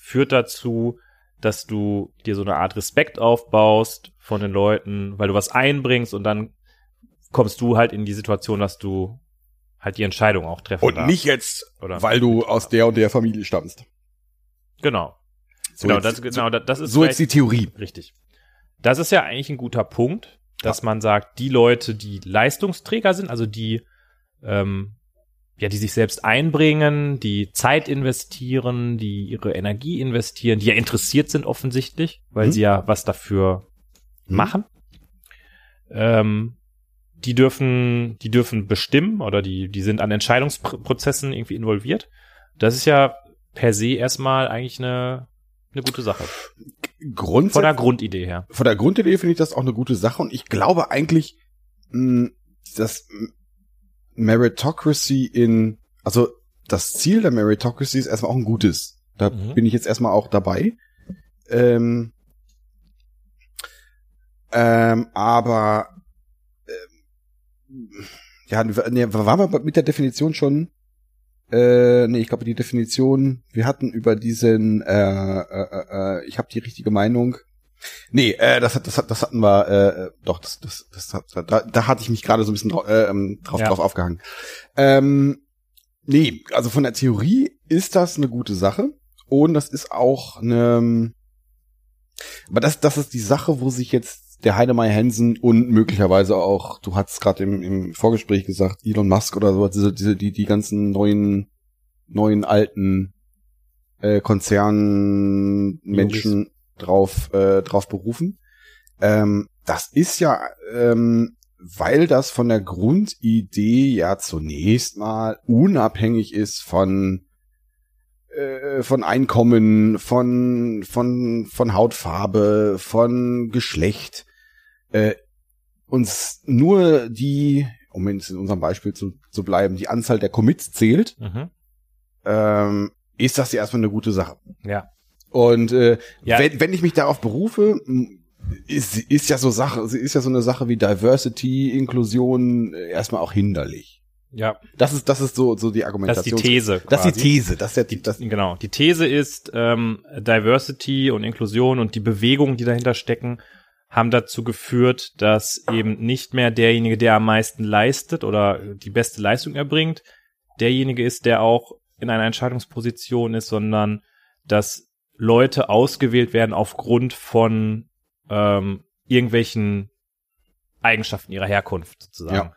führt dazu, dass du dir so eine Art Respekt aufbaust von den Leuten, weil du was einbringst und dann kommst du halt in die Situation, dass du halt die Entscheidung auch treffen Und darfst. nicht jetzt, Oder weil du aus der und der Familie stammst. Genau. So genau, jetzt, das, genau, das, das ist so jetzt die vielleicht- Theorie. Richtig. Das ist ja eigentlich ein guter Punkt, dass Ja. man sagt, die Leute, die Leistungsträger sind, also die, ähm, ja, die sich selbst einbringen, die Zeit investieren, die ihre Energie investieren, die ja interessiert sind offensichtlich, weil Mhm. sie ja was dafür Mhm. machen. Ähm, die dürfen, die dürfen bestimmen oder die, die sind an Entscheidungsprozessen irgendwie involviert. Das ist ja per se erstmal eigentlich eine, eine gute Sache. Von Grundsätzlich, der Grundidee her. von der Grundidee finde ich das auch eine gute Sache und ich glaube eigentlich, mh, dass Meritocracy in, also das Ziel der Meritocracy ist erstmal auch ein gutes. Da Mhm. bin ich jetzt erstmal auch dabei. Ähm, ähm, aber ähm, ja, nee, waren wir mit der Definition schon? Äh, nee, ich glaube die Definition, wir hatten über diesen, äh, äh, äh, ich habe die richtige Meinung. Nee, äh, das hat, das hat, das hatten wir, äh, doch, das, das, das, hat, da, da hatte ich mich gerade so ein bisschen drau äh, drauf, Ja. drauf aufgehangen. Ähm, nee, also von der Theorie ist das eine gute Sache und das ist auch eine, aber das, das ist die Sache, wo sich jetzt der Heinemeier Hansen und möglicherweise auch, du hast es gerade im, im Vorgespräch gesagt, Elon Musk oder so, diese, diese, die, die ganzen neuen, neuen alten äh, Konzernmenschen drauf, äh, drauf berufen. Ähm, das ist ja, ähm, weil das von der Grundidee ja zunächst mal unabhängig ist von äh, von Einkommen, von von von Hautfarbe, von Geschlecht, äh, uns nur die, um jetzt in unserem Beispiel zu, zu bleiben, die Anzahl der Commits zählt, Mhm. ähm, ist das ja erstmal eine gute Sache. Ja. Und äh, Ja. wenn, wenn ich mich darauf berufe, m, ist, ist ja so Sache, ist ja so eine Sache wie Diversity, Inklusion äh, erstmal auch hinderlich. Ja. Das ist, das ist so, so die Das ist Argumentation. die These. Das ist die quasi. These. Das ist der, das, Genau. Die These ist, ähm, Diversity und Inklusion und die Bewegungen, die dahinter stecken, haben dazu geführt, dass eben nicht mehr derjenige, der am meisten leistet oder die beste Leistung erbringt, derjenige ist, der auch in einer Entscheidungsposition ist, sondern dass Leute ausgewählt werden aufgrund von ähm, irgendwelchen Eigenschaften ihrer Herkunft sozusagen. Ja.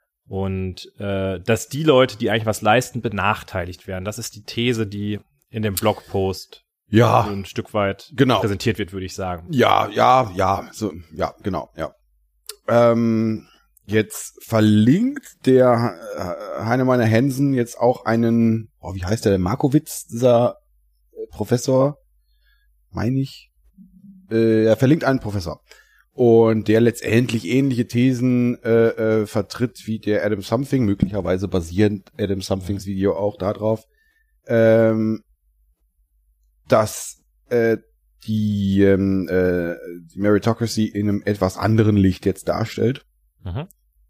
Und äh, dass die Leute, die eigentlich was leisten, benachteiligt werden. Das ist die These, die in dem Blogpost so ja, ein Stück weit genau. präsentiert wird, würde ich sagen. Ja, ja, ja, so, ja, genau, ja. Ähm, jetzt verlinkt der äh, Heinemeier Hansen jetzt auch einen, oh, wie heißt der, der Markowitz, dieser äh, Professor, meine ich. Äh, er verlinkt einen Professor. Und der letztendlich ähnliche Thesen äh, äh, vertritt wie der Adam Something, möglicherweise basierend Adam Somethings Video auch darauf, ähm, dass äh, die, ähm, äh, die Meritocracy in einem etwas anderen Licht jetzt darstellt. Mhm.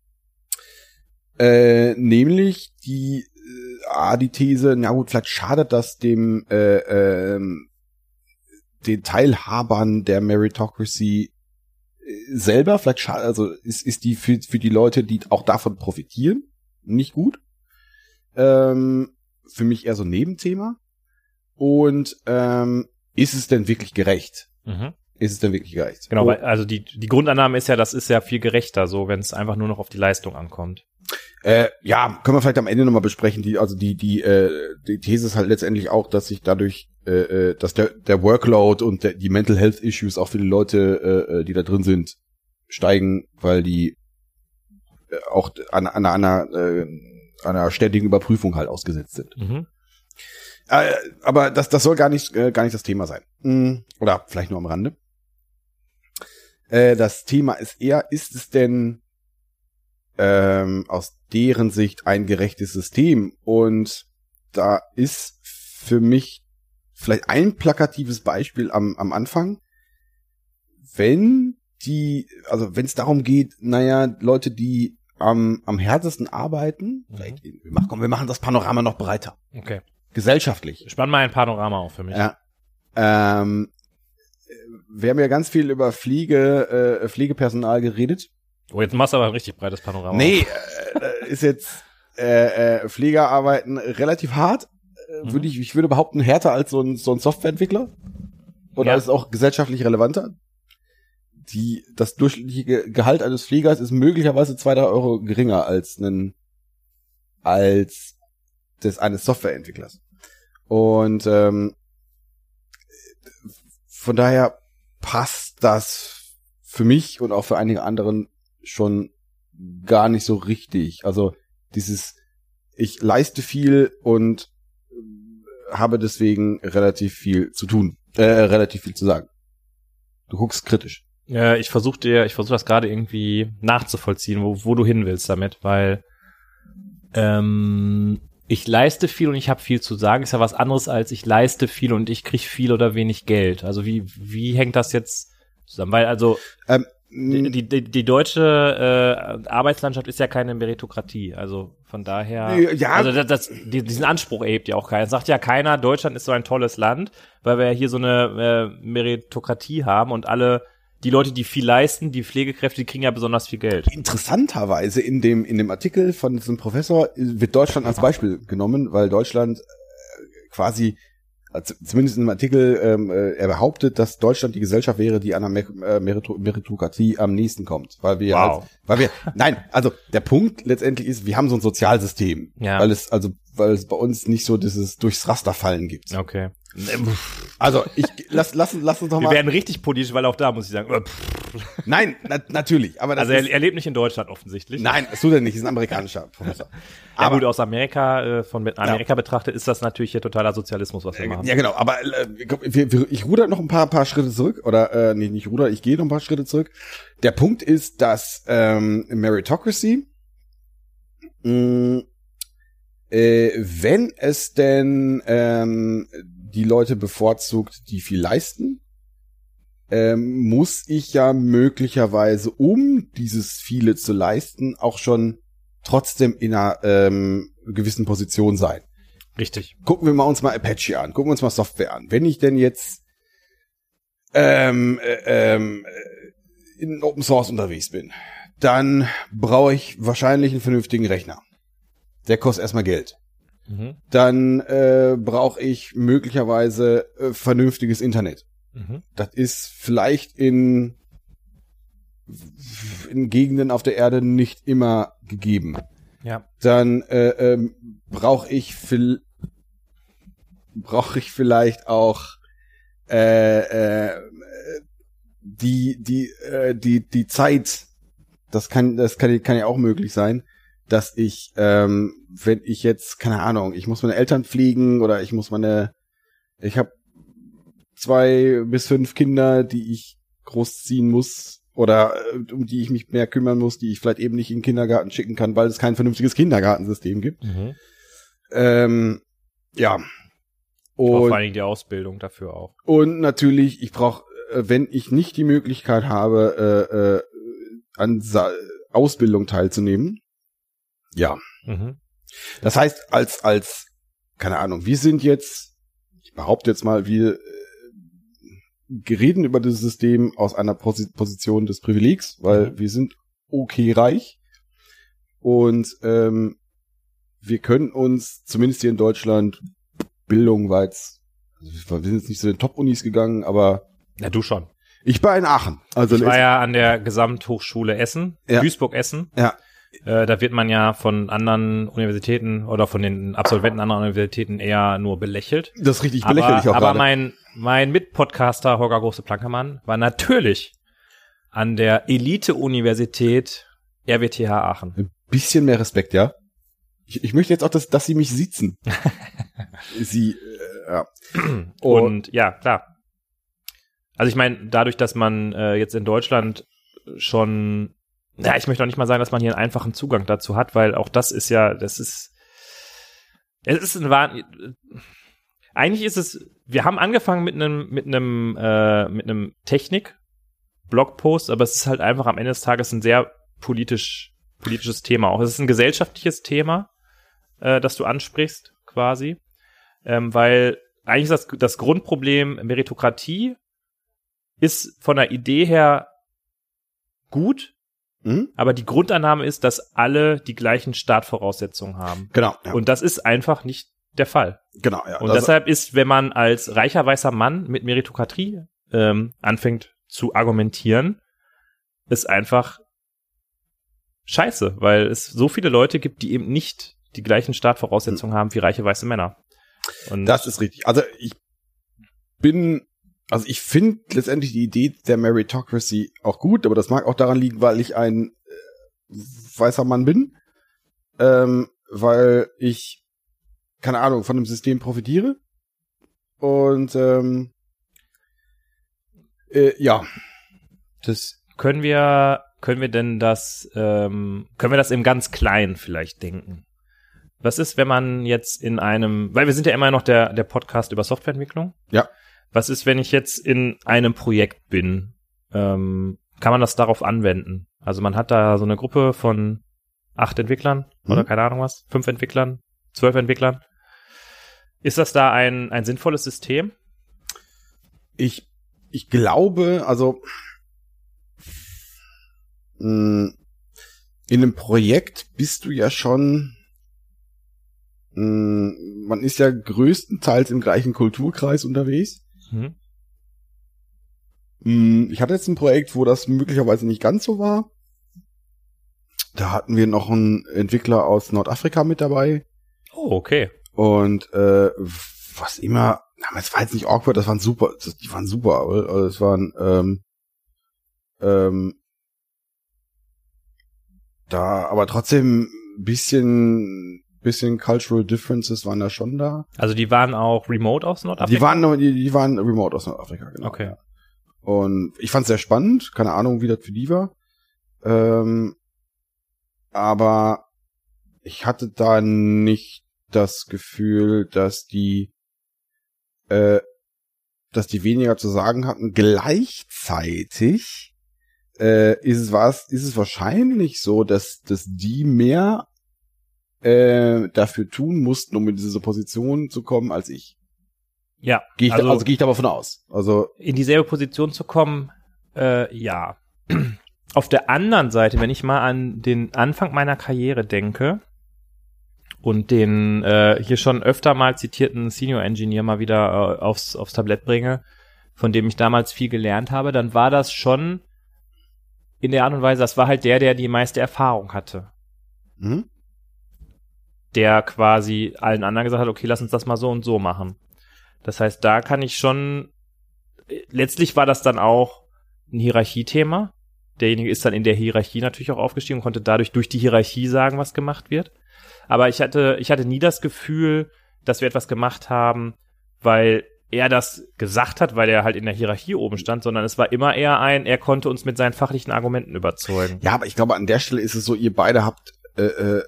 Äh, nämlich die, äh, ah, die These, na gut, vielleicht schadet das dem äh, ähm, den Teilhabern der Meritocracy äh, selber, vielleicht schadet, also ist, ist die für, für die Leute, die auch davon profitieren, nicht gut. Ähm, für mich eher so ein Nebenthema. Und ähm, ist es denn wirklich gerecht? Mhm. Ist es denn wirklich gerecht? Genau, Oh. weil, also die, die Grundannahme ist ja, das ist ja viel gerechter, so wenn es einfach nur noch auf die Leistung ankommt. Äh, ja, können wir vielleicht am Ende nochmal besprechen. Die, also die, die, äh, die These ist halt letztendlich auch, dass sich dadurch, äh, dass der, der Workload und der, die Mental Health Issues auch für die Leute, äh, die da drin sind, steigen, weil die äh, auch an, an einer, äh, einer ständigen Überprüfung halt ausgesetzt sind. Mhm. Äh, aber das, das soll gar nicht, äh, gar nicht das Thema sein. Mm, oder vielleicht nur am Rande. Äh, das Thema ist eher, ist es denn ähm, aus deren Sicht ein gerechtes System? Und da ist für mich vielleicht ein plakatives Beispiel am, am Anfang. Wenn die, also wenn es darum geht, naja, Leute, die am, am härtesten arbeiten, Mhm. vielleicht, wir machen, komm, wir machen das Panorama noch breiter. Okay. Gesellschaftlich. Spann mal ein Panorama auf für mich. Ja. Ähm, wir haben ja ganz viel über Pflege, äh, Pflegepersonal geredet. Oh, jetzt machst du aber ein richtig breites Panorama. Nee, äh, ist jetzt äh, äh, Pfleger arbeiten relativ hart. Äh, Mhm. würde ich, ich würde behaupten, härter als so ein, so ein Softwareentwickler. Oder Ja. ist es auch gesellschaftlich relevanter? Die, das durchschnittliche Ge- Gehalt eines Pflegers ist möglicherweise zwei, drei Euro geringer als ein, als des eines Softwareentwicklers. Und ähm, von daher passt das für mich und auch für einige anderen schon gar nicht so richtig. Also dieses, ich leiste viel und habe deswegen relativ viel zu tun, äh, relativ viel zu sagen. Du guckst kritisch. Äh, ich versuche dir, ich versuche das gerade irgendwie nachzuvollziehen, wo, wo du hin willst damit, weil ähm, ich leiste viel und ich habe viel zu sagen, ist ja was anderes als ich leiste viel und ich krieg viel oder wenig Geld. Also wie wie hängt das jetzt zusammen? Weil also Ähm, die, die, die deutsche äh, Arbeitslandschaft ist ja keine Meritokratie, also von daher, Ja. also das, das, die, diesen Anspruch erhebt ja auch keiner. Sagt ja keiner, Deutschland ist so ein tolles Land, weil wir ja hier so eine äh, Meritokratie haben und alle die Leute, die viel leisten, die Pflegekräfte, die kriegen ja besonders viel Geld. Interessanterweise in dem in dem Artikel von diesem Professor wird Deutschland als Beispiel genommen, weil Deutschland äh, quasi also zumindest im Artikel ähm, äh, er behauptet, dass Deutschland die Gesellschaft wäre, die einer Mer- äh, Merito- Meritokratie am nächsten kommt, weil wir Wow. als, weil wir nein, also der Punkt letztendlich ist, wir haben so ein Sozialsystem, Ja. weil es also weil es bei uns nicht so dieses durchs Raster fallen gibt. Okay. Also ich lass lass lass uns doch Wir mal werden richtig politisch, weil auch da muss ich sagen, äh, pff. nein, na, natürlich, aber das also ist, er, er lebt nicht in Deutschland offensichtlich. nein, das tut er nicht, ist ein amerikanischer Professor. Ja, Aber gut, aus Amerika, äh, von mit Amerika betrachtet, ist das natürlich hier totaler Sozialismus, was wir machen. ja, genau, aber äh, wir, wir, ich ruder noch ein paar paar Schritte zurück oder äh, nee, nicht ruder, ich gehe noch ein paar Schritte zurück. Der Punkt ist, dass ähm, Meritocracy mh, äh, wenn es denn ähm, die Leute bevorzugt, die viel leisten, ähm, muss ich ja möglicherweise, um dieses viele zu leisten, auch schon trotzdem in einer ähm, gewissen Position sein. Richtig. Gucken wir mal uns mal Apache an, gucken wir uns mal Software an. Wenn ich denn jetzt ähm, äh, ähm, in Open Source unterwegs bin, dann brauche ich wahrscheinlich einen vernünftigen Rechner. Der kostet erstmal Geld. Mhm. Dann äh, brauche ich möglicherweise äh, vernünftiges Internet. Mhm. Das ist vielleicht in, in Gegenden auf der Erde nicht immer gegeben. Ja. Dann äh, ähm, brauche ich viel, brauche ich vielleicht auch äh, äh, die die äh, die die Zeit. Das kann das kann kann ja auch möglich sein, dass ich ähm, wenn ich jetzt keine Ahnung, ich muss meine Eltern pflegen oder ich muss meine ich habe zwei bis fünf Kinder, die ich großziehen muss oder äh, um die ich mich mehr kümmern muss, die ich vielleicht eben nicht in den Kindergarten schicken kann, weil es kein vernünftiges Kindergartensystem gibt. Mhm. Ähm, ja. Und vor Und, allen Dingen die Ausbildung dafür auch. und natürlich, ich brauche, äh, wenn ich nicht die Möglichkeit habe, äh, äh, an Sa- Ausbildung teilzunehmen. Ja. Mhm. Das heißt, als, als, keine Ahnung, wir sind jetzt, ich behaupte jetzt mal, wir äh, reden über das System aus einer Posi- Position des Privilegs, weil Mhm. wir sind okay reich und ähm, wir können uns, zumindest hier in Deutschland, Bildung war jetzt, also wir sind jetzt nicht zu den Top-Unis gegangen, aber Ja, du schon. ich war in Aachen. Also Ich war ja an der Gesamthochschule Essen, Ja. Duisburg-Essen. Ja. Äh, da wird man ja von anderen Universitäten oder von den Absolventen anderer Universitäten eher nur belächelt. das ist richtig belächerlich aber auch aber gerade. mein, mein Mitpodcaster Holger Große-Plankermann war natürlich an der Elite-Universität R W T H Aachen. Ein bisschen mehr Respekt, ja. Ich, ich möchte jetzt auch, dass, dass sie mich sitzen. sie, äh, ja. Und, Und ja, klar. Also ich meine, dadurch, dass man äh, jetzt in Deutschland schon, ja, ich möchte auch nicht mal sagen, dass man hier einen einfachen Zugang dazu hat, weil auch das ist ja, das ist, es ist ein Wahn. Eigentlich ist es, wir haben angefangen mit einem, mit einem, äh, mit einem Technik-Blogpost, aber es ist halt einfach am Ende des Tages ein sehr politisch, politisches Thema auch. Es ist ein gesellschaftliches Thema, äh, das du ansprichst, quasi, ähm, weil eigentlich ist das, das Grundproblem Meritokratie ist von der Idee her gut, Mhm. aber die Grundannahme ist, dass alle die gleichen Startvoraussetzungen haben. Genau. Ja. Und das ist einfach nicht der Fall. genau, ja. Und Also- deshalb ist, wenn man als reicher weißer Mann mit Meritokratie ähm, anfängt zu argumentieren, ist einfach scheiße, weil es so viele Leute gibt, die eben nicht die gleichen Startvoraussetzungen haben wie reiche weiße Männer. Und Das ist richtig. Also ich bin, also ich finde letztendlich die Idee der Meritocracy auch gut, aber das mag auch daran liegen, weil ich ein äh, weißer Mann bin, ähm, weil ich, keine Ahnung, von dem System profitiere und ähm, äh, ja, das können wir, können wir denn das, ähm, können wir das im ganz Kleinen vielleicht denken? Was ist, wenn man jetzt in einem, weil wir sind ja immer noch der, der Podcast über Softwareentwicklung. Ja. Was ist, wenn ich jetzt in einem Projekt bin? Ähm, kann man das darauf anwenden? Also man hat da so eine Gruppe von acht Entwicklern Mhm. oder keine Ahnung was, fünf Entwicklern, zwölf Entwicklern. Ist das da ein, ein sinnvolles System? ich, ich glaube, also mh, in einem Projekt bist du ja schon, mh, man ist ja größtenteils im gleichen Kulturkreis unterwegs. Mhm. Mh, Ich hatte jetzt ein Projekt, wo das möglicherweise nicht ganz so war. Da hatten wir noch einen Entwickler aus Nordafrika mit dabei. Oh, okay. Und äh, was immer, na, es war jetzt nicht awkward, das waren super, das, die waren super, also es waren ähm, ähm, da, aber trotzdem ein bisschen, bisschen Cultural Differences waren da schon da. Also die waren auch remote aus Nordafrika? Die waren noch- die, die waren remote aus Nordafrika, genau. Okay. Ja. Und ich fand's sehr spannend, keine Ahnung, wie das für die war. Ähm, aber ich hatte da nicht das Gefühl, dass die äh, dass die weniger zu sagen hatten. Gleichzeitig äh, ist es was, ist es wahrscheinlich so, dass dass die mehr äh, dafür tun mussten, um in diese Position zu kommen, als ich. Ja. Gehe ich also, da, also gehe ich davon aus. Also in dieselbe Position zu kommen, äh, ja. Auf der anderen Seite, wenn ich mal an den Anfang meiner Karriere denke und den äh, hier schon öfter mal zitierten Senior Engineer mal wieder äh, aufs, aufs Tablett bringe, von dem ich damals viel gelernt habe, dann war das schon in der Art und Weise, das war halt der, der die meiste Erfahrung hatte. mhm. Der quasi allen anderen gesagt hat, okay, lass uns das mal so und so machen. Das heißt, da kann ich schon, letztlich war das dann auch ein Hierarchiethema. Derjenige ist dann in der Hierarchie natürlich auch aufgestiegen und konnte dadurch durch die Hierarchie sagen, was gemacht wird. Aber ich hatte, ich hatte nie das Gefühl, dass wir etwas gemacht haben, weil er das gesagt hat, weil er halt in der Hierarchie oben stand, sondern es war immer eher ein, er konnte uns mit seinen fachlichen Argumenten überzeugen. Ja, aber ich glaube, an der Stelle ist es so, ihr beide habt, äh, äh,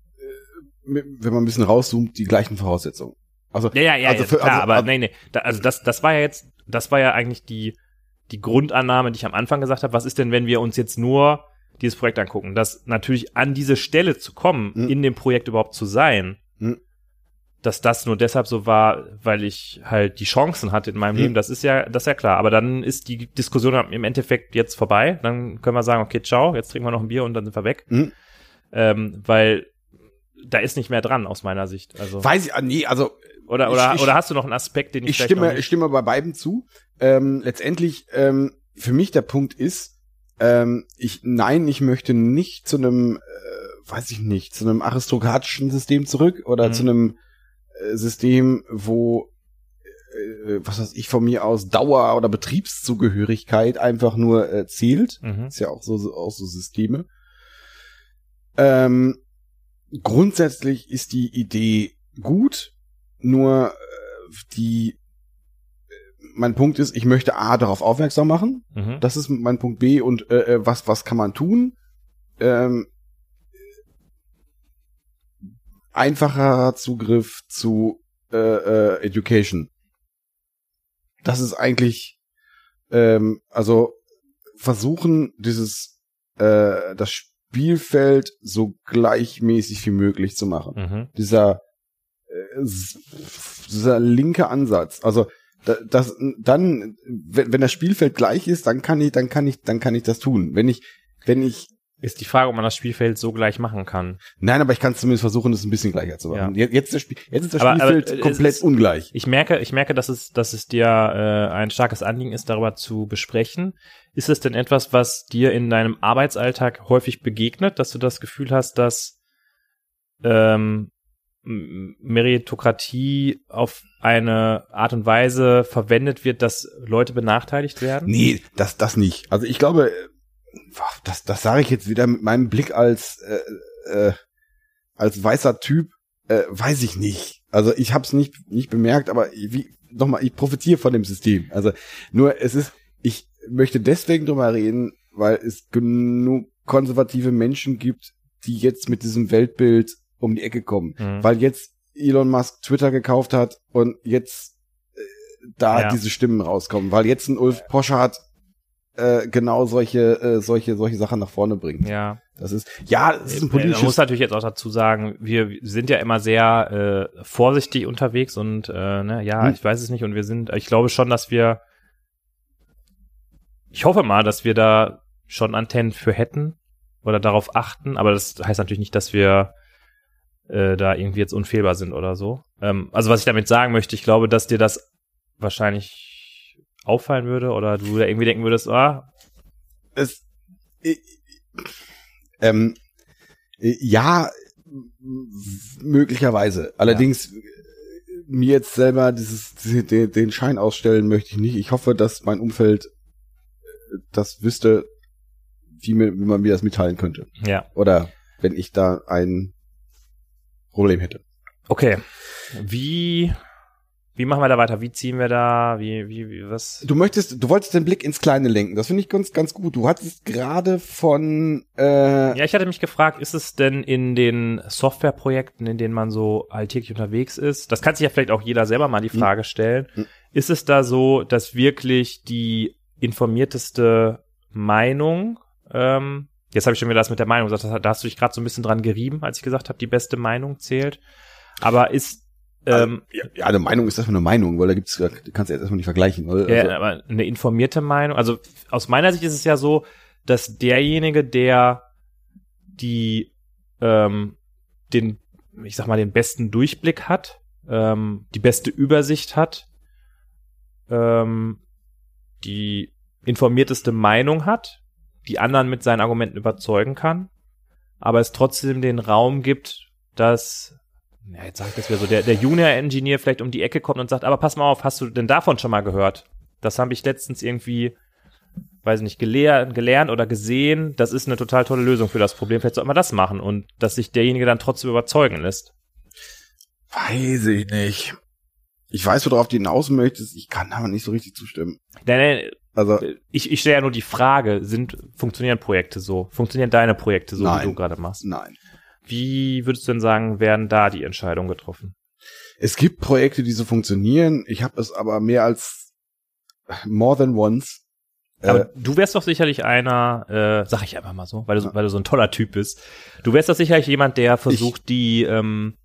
wenn man ein bisschen rauszoomt, die gleichen Voraussetzungen. Also, Ja, ja, ja, also ja für, klar, also, aber also, nee, nee, da, also das, das war ja jetzt, das war ja eigentlich die, die Grundannahme, die ich am Anfang gesagt habe, was ist denn, wenn wir uns jetzt nur dieses Projekt angucken, dass natürlich an diese Stelle zu kommen, Mhm. in dem Projekt überhaupt zu sein, Mhm. dass das nur deshalb so war, weil ich halt die Chancen hatte in meinem Mhm. Leben, das ist ja, das ist ja klar. Aber dann ist die Diskussion im Endeffekt jetzt vorbei. Dann können wir sagen, okay, ciao, jetzt trinken wir noch ein Bier und dann sind wir weg. Mhm. Ähm, weil da ist nicht mehr dran aus meiner Sicht. Also weiß ich, ah, nee, also oder oder ich, ich, oder hast du noch einen Aspekt, den ich, ich vielleicht stimme, noch ich nicht stimme bei beiden zu. Ähm, letztendlich, ähm, für mich der Punkt ist, ähm, ich, nein, ich möchte nicht zu einem, äh, weiß ich nicht, zu einem aristokratischen System zurück oder Mhm. zu einem äh, System, wo, äh, was weiß ich, von mir aus Dauer- oder Betriebszugehörigkeit einfach nur äh, zählt. Mhm. Ist ja auch so, so auch so Systeme. Ähm, grundsätzlich ist die Idee gut, nur äh, die mein Punkt ist, ich möchte A, darauf aufmerksam machen. Mhm. Das ist mein Punkt B. Und äh, äh, was was kann man tun? Ähm, einfacher Zugriff zu äh, äh, Education. Das ist eigentlich, ähm, also versuchen, dieses äh, das Spielfeld so gleichmäßig wie möglich zu machen. Mhm. Dieser dieser linke Ansatz. Also da, das dann, wenn, wenn das Spielfeld gleich ist, dann kann ich, dann kann ich, dann kann ich das tun. Wenn ich, wenn ich Ist die Frage, ob man das Spielfeld so gleich machen kann. Nein, aber ich kann zumindest versuchen, das ein bisschen gleicher zu machen. Ja. Jetzt, ist das Spiel, jetzt ist das aber, Spielfeld aber komplett ist, ungleich. Ich merke, ich merke, dass es, dass es dir äh, ein starkes Anliegen ist, darüber zu besprechen. Ist es denn etwas, was dir in deinem Arbeitsalltag häufig begegnet, dass du das Gefühl hast, dass ähm, Meritokratie auf eine Art und Weise verwendet wird, dass Leute benachteiligt werden? Nee, das, das nicht. Also ich glaube, das, das sage ich jetzt wieder mit meinem Blick als äh, äh, als weißer Typ, äh, weiß ich nicht. Also ich habe es nicht nicht bemerkt, aber wie nochmal, ich profitiere von dem System. Also nur es ist, ich möchte deswegen drüber reden, weil es genug konservative Menschen gibt, die jetzt mit diesem Weltbild um die Ecke kommen, mhm. weil jetzt Elon Musk Twitter gekauft hat und jetzt äh, da ja. diese Stimmen rauskommen, weil jetzt ein Ulf Poschardt Äh, genau solche äh, solche solche Sachen nach vorne bringt. Ja. Das ist ja, das ist ein politisches. Man muss natürlich jetzt auch dazu sagen, wir sind ja immer sehr äh, vorsichtig unterwegs und äh, ne, ja, hm. ich weiß es nicht und wir sind, ich glaube schon, dass wir, ich hoffe mal, dass wir da schon Antennen für hätten oder darauf achten, aber das heißt natürlich nicht, dass wir äh, da irgendwie jetzt unfehlbar sind oder so. Ähm, also was ich damit sagen möchte, ich glaube, dass dir das wahrscheinlich auffallen würde oder du da irgendwie denken würdest, ah. Es, äh, ähm, äh, ja, möglicherweise. Allerdings ja. mir jetzt selber dieses, den, den Schein ausstellen möchte ich nicht. Ich hoffe, dass mein Umfeld das wüsste, wie, mir, wie man mir das mitteilen könnte. Ja. Oder wenn ich da ein Problem hätte. Okay. Wie Wie machen wir da weiter? Wie ziehen wir da? Wie, wie, wie, was? Du möchtest, du wolltest den Blick ins Kleine lenken. Das finde ich ganz, ganz gut. Du hattest gerade von, äh Ja, ich hatte mich gefragt, ist es denn in den Softwareprojekten, in denen man so alltäglich unterwegs ist? Das kann sich ja vielleicht auch jeder selber mal die Frage stellen. Hm. Ist es da so, dass wirklich die informierteste Meinung, ähm, jetzt habe ich schon wieder das mit der Meinung gesagt, da hast du dich gerade so ein bisschen dran gerieben, als ich gesagt habe, die beste Meinung zählt. Aber ist Ähm, ja, ja, eine Meinung ist erstmal eine Meinung, weil da gibt's, da kannst du jetzt erstmal nicht vergleichen. Oder? Ja, also, aber eine informierte Meinung, also aus meiner Sicht ist es ja so, dass derjenige, der die, ähm, den, ich sag mal, den besten Durchblick hat, ähm, die beste Übersicht hat, ähm, die informierteste Meinung hat, die anderen mit seinen Argumenten überzeugen kann, aber es trotzdem den Raum gibt, dass ja, jetzt sagt das wieder so, der, der Junior-Engineer vielleicht um die Ecke kommt und sagt, aber pass mal auf, hast du denn davon schon mal gehört? Das habe ich letztens irgendwie, weiß nicht, gelehr, gelernt oder gesehen. Das ist eine total tolle Lösung für das Problem. Vielleicht sollte man das machen und dass sich derjenige dann trotzdem überzeugen lässt. Weiß ich nicht. Ich weiß, worauf du hinaus möchtest. Ich kann aber nicht so richtig zustimmen. Nein, nein, also ich, ich stelle ja nur die Frage, sind, funktionieren Projekte so? Funktionieren deine Projekte so, nein, wie du gerade machst? Nein. Wie würdest du denn sagen, werden da die Entscheidungen getroffen? Es gibt Projekte, die so funktionieren. Ich habe es aber mehr als more than once. Aber äh, du wärst doch sicherlich einer, äh, sag ich einfach mal so, weil du, so, weil du so ein toller Typ bist. Du wärst doch sicherlich jemand, der versucht, ich, die ähm,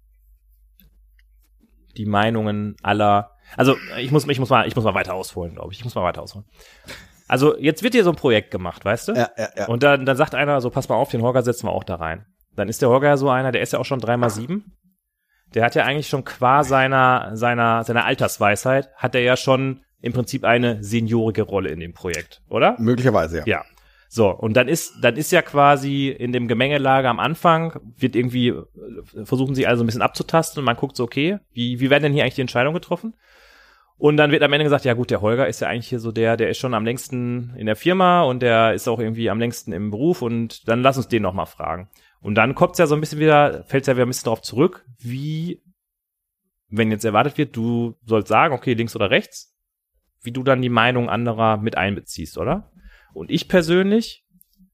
die Meinungen aller. Also ich muss, ich muss mal, ich muss mal weiter ausholen, glaube ich. Ich muss mal weiter ausholen. Also jetzt wird hier so ein Projekt gemacht, weißt du? Ja, ja, ja. Und dann, dann sagt einer so, pass mal auf, den Holger setzen wir auch da rein. Dann ist der Holger ja so einer, der ist ja auch schon drei mal sieben. Der hat ja eigentlich schon qua seiner, seiner, seiner Altersweisheit, hat er ja schon im Prinzip eine seniorige Rolle in dem Projekt, oder? Möglicherweise, ja. Ja. So, und dann ist, dann ist ja quasi in dem Gemengelage am Anfang, wird irgendwie, versuchen sie also ein bisschen abzutasten und man guckt so, okay, wie, wie werden denn hier eigentlich die Entscheidungen getroffen? Und dann wird am Ende gesagt, ja gut, der Holger ist ja eigentlich hier so der, der ist schon am längsten in der Firma und der ist auch irgendwie am längsten im Beruf und dann lass uns den noch mal fragen. Und dann kommt's ja so ein bisschen wieder, fällt's ja wieder ein bisschen darauf zurück, wie, wenn jetzt erwartet wird, du sollst sagen, okay, links oder rechts, wie du dann die Meinung anderer mit einbeziehst, oder? Und ich persönlich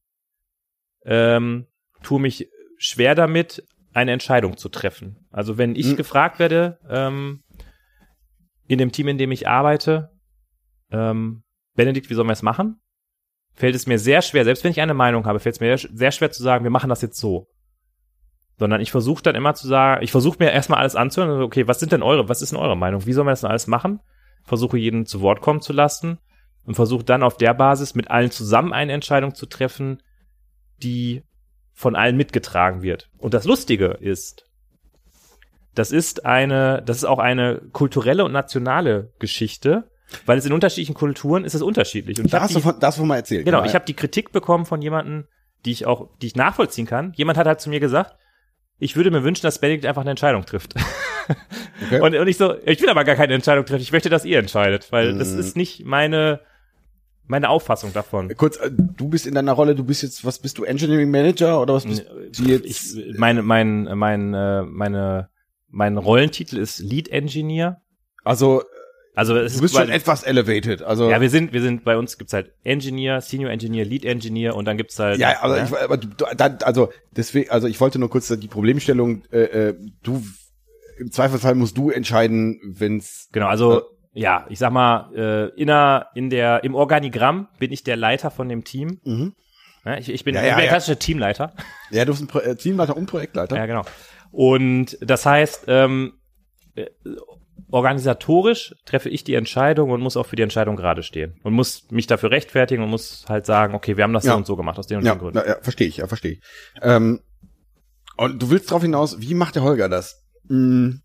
ähm, tue mich schwer damit, eine Entscheidung zu treffen. Also wenn ich hm. gefragt werde, ähm, in dem Team, in dem ich arbeite, ähm, Benedikt, wie sollen wir es machen? Fällt es mir sehr schwer, selbst wenn ich eine Meinung habe, fällt es mir sehr schwer zu sagen, wir machen das jetzt so. Sondern ich versuche dann immer zu sagen, ich versuche mir erstmal alles anzuhören, also okay, was sind denn eure, was ist denn eure Meinung? Wie sollen wir das denn alles machen? Versuche jeden zu Wort kommen zu lassen und versuche dann auf der Basis mit allen zusammen eine Entscheidung zu treffen, die von allen mitgetragen wird. Und das Lustige ist, das ist eine, das ist auch eine kulturelle und nationale Geschichte, weil es in unterschiedlichen Kulturen ist es unterschiedlich. Und ich Da hab hast die, du von, das von mal erzählt. genau, ich habe die Kritik bekommen von jemandem, die ich auch, die ich nachvollziehen kann. Jemand hat halt zu mir gesagt, ich würde mir wünschen, dass Benedikt einfach eine Entscheidung trifft. Okay. Und, und ich so, ich will aber gar keine Entscheidung treffen. Ich möchte, dass ihr entscheidet, weil Mhm. das ist nicht meine, meine Auffassung davon. Kurz, äh, du bist in deiner Rolle, du bist jetzt, was bist du, Engineering Manager oder was bist du jetzt? Ich, meine, mein, mein, äh, meine, mein Rollentitel ist Lead Engineer. Also, Also es du ist bist schon quasi- etwas elevated. Also, ja, wir sind, wir sind, bei uns gibt's halt Engineer, Senior Engineer, Lead Engineer und dann gibt's halt. ja, aber ja? ich, aber du, dann, also deswegen, also ich wollte nur kurz die Problemstellung. Äh, äh, du, im Zweifelsfall musst du entscheiden, wenn's. Genau, also ja, ich sag mal, äh, in der, in der, im Organigramm bin ich der Leiter von dem Team. Mhm. Ja, ich, ich bin, Ja, ich ja, bin der ja. klassische Teamleiter. Ja, du bist ein Pro äh, Teamleiter und Projektleiter. Ja, genau. Und das heißt, ähm, äh, organisatorisch treffe ich die Entscheidung und muss auch für die Entscheidung gerade stehen. Und muss mich dafür rechtfertigen und muss halt sagen, okay, wir haben das Ja. so und so gemacht, aus den und Ja, den Gründen. na, ja, verstehe ich, ja, verstehe ich. Ähm, und du willst drauf hinaus, wie macht der Holger das? Hm,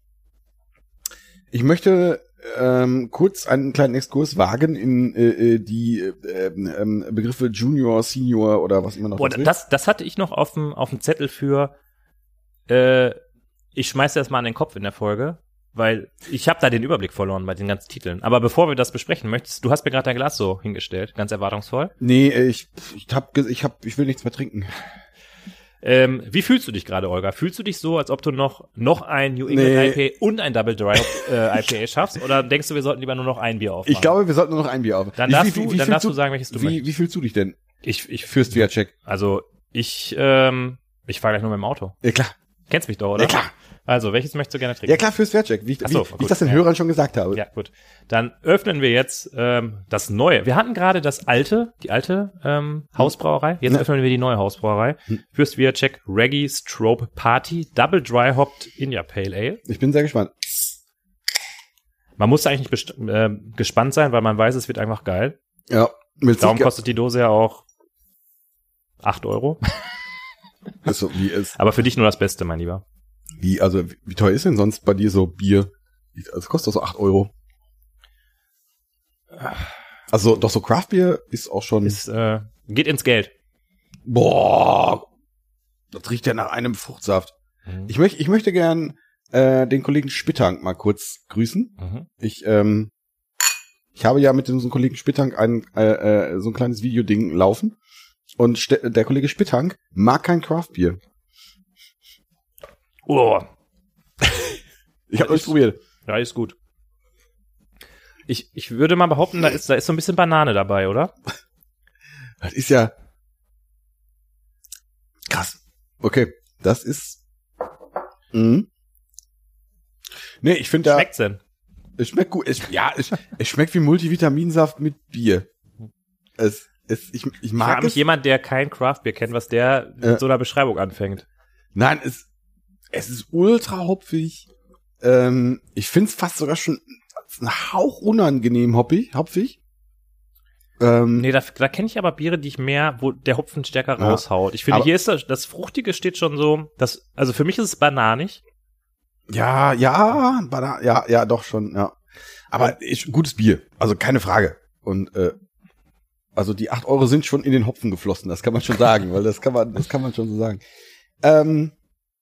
ich möchte ähm, kurz einen kleinen Exkurs wagen in äh, die äh, ähm, Begriffe Junior, Senior oder was immer noch Boah, dazu ist. das, das hatte ich noch auf dem, auf dem Zettel für, äh, ich schmeiß das mal an den Kopf in der Folge, weil ich habe da den Überblick verloren bei den ganzen Titeln. Aber bevor wir das besprechen möchtest, du hast mir gerade dein Glas so hingestellt, ganz erwartungsvoll. Nee, äh, ich ich hab ge- ich hab ich will nichts mehr trinken. Ähm, wie fühlst du dich gerade, Olga? Fühlst du dich so, als ob du noch noch ein New England Nee. I P A und ein Double Dry äh, I P A schaffst? Oder denkst du, wir sollten lieber nur noch ein Bier aufmachen? Ich glaube, wir sollten nur noch ein Bier auf. Dann Wie- darfst wie- du, wie dann fühlst darfst du sagen, welches du wie, möchtest. wie fühlst du dich denn? Ich, ich, Fürs Viacek. also ich, ähm, ich fahre gleich nur mit dem Auto. Ja klar. Kennst mich doch, oder? Ja klar. Also, welches möchtest du gerne trinken? Ja klar, fürs Viacek, wie, ich- Ach wie, so, wie gut. ich das den Ja. Hörern schon gesagt habe. Ja, gut. Dann öffnen wir jetzt ähm, das Neue. Wir hatten gerade das alte, die alte ähm, Hausbrauerei. Jetzt Ja. öffnen wir die neue Hausbrauerei. Fürst Viacek Reggae Strobe Party Double Dry Hopped India Pale Ale. Ich bin sehr gespannt. Man muss eigentlich nicht best- äh, gespannt sein, weil man weiß, es wird einfach geil. Ja. Mit Darum Sicherheit- kostet die Dose ja auch acht Euro. Also, wie ist, Aber für dich nur das Beste, mein Lieber. wie, also, wie, wie teuer ist denn sonst bei dir so Bier? Es kostet doch so acht Euro. Also, doch so Craft Beer ist auch schon, Ist, äh, geht ins Geld. boah, das riecht ja nach einem Fruchtsaft. Ich möchte, ich möchte gern, äh, den Kollegen Spittank mal kurz grüßen. Mhm. Ich, ähm, ich habe ja mit unserem Kollegen Spittank ein, äh, äh, so ein kleines Videoding laufen. Und ste- der Kollege Spittank mag kein Craft Beer. Oh, Ich habe Das euch ist- probiert. ja, ist gut. Ich, ich würde mal behaupten, da ist, da ist so ein bisschen Banane dabei, oder? Das ist ja krass. Okay, das ist. Mhm. Nee, ich finde da. Schmeckt's denn? Es schmeckt gut. Es, ja, es, es schmeckt wie Multivitaminsaft mit Bier. Es, es, ich, ich Ich mag frage es. mich jemand, der kein Craft-Bier kennt, was der Äh. mit so einer Beschreibung anfängt. Nein, es, es ist ultra hopfig. Ähm, ich find's fast sogar schon ein Hauch unangenehm hoppig, hopfig. Ähm, Nee, da, da kenne ich aber Biere, die ich mehr, wo der Hopfen stärker Ja. raushaut. Ich finde, Aber- hier ist das, das Fruchtige steht schon so, das, also für mich ist es bananig. Ja, ja, Bana- ja, ja, doch schon, ja. Aber ist ein gutes Bier, also keine Frage. Und äh, also die acht Euro sind schon in den Hopfen geflossen, das kann man schon sagen, weil das kann man, das kann man schon so sagen. Ähm,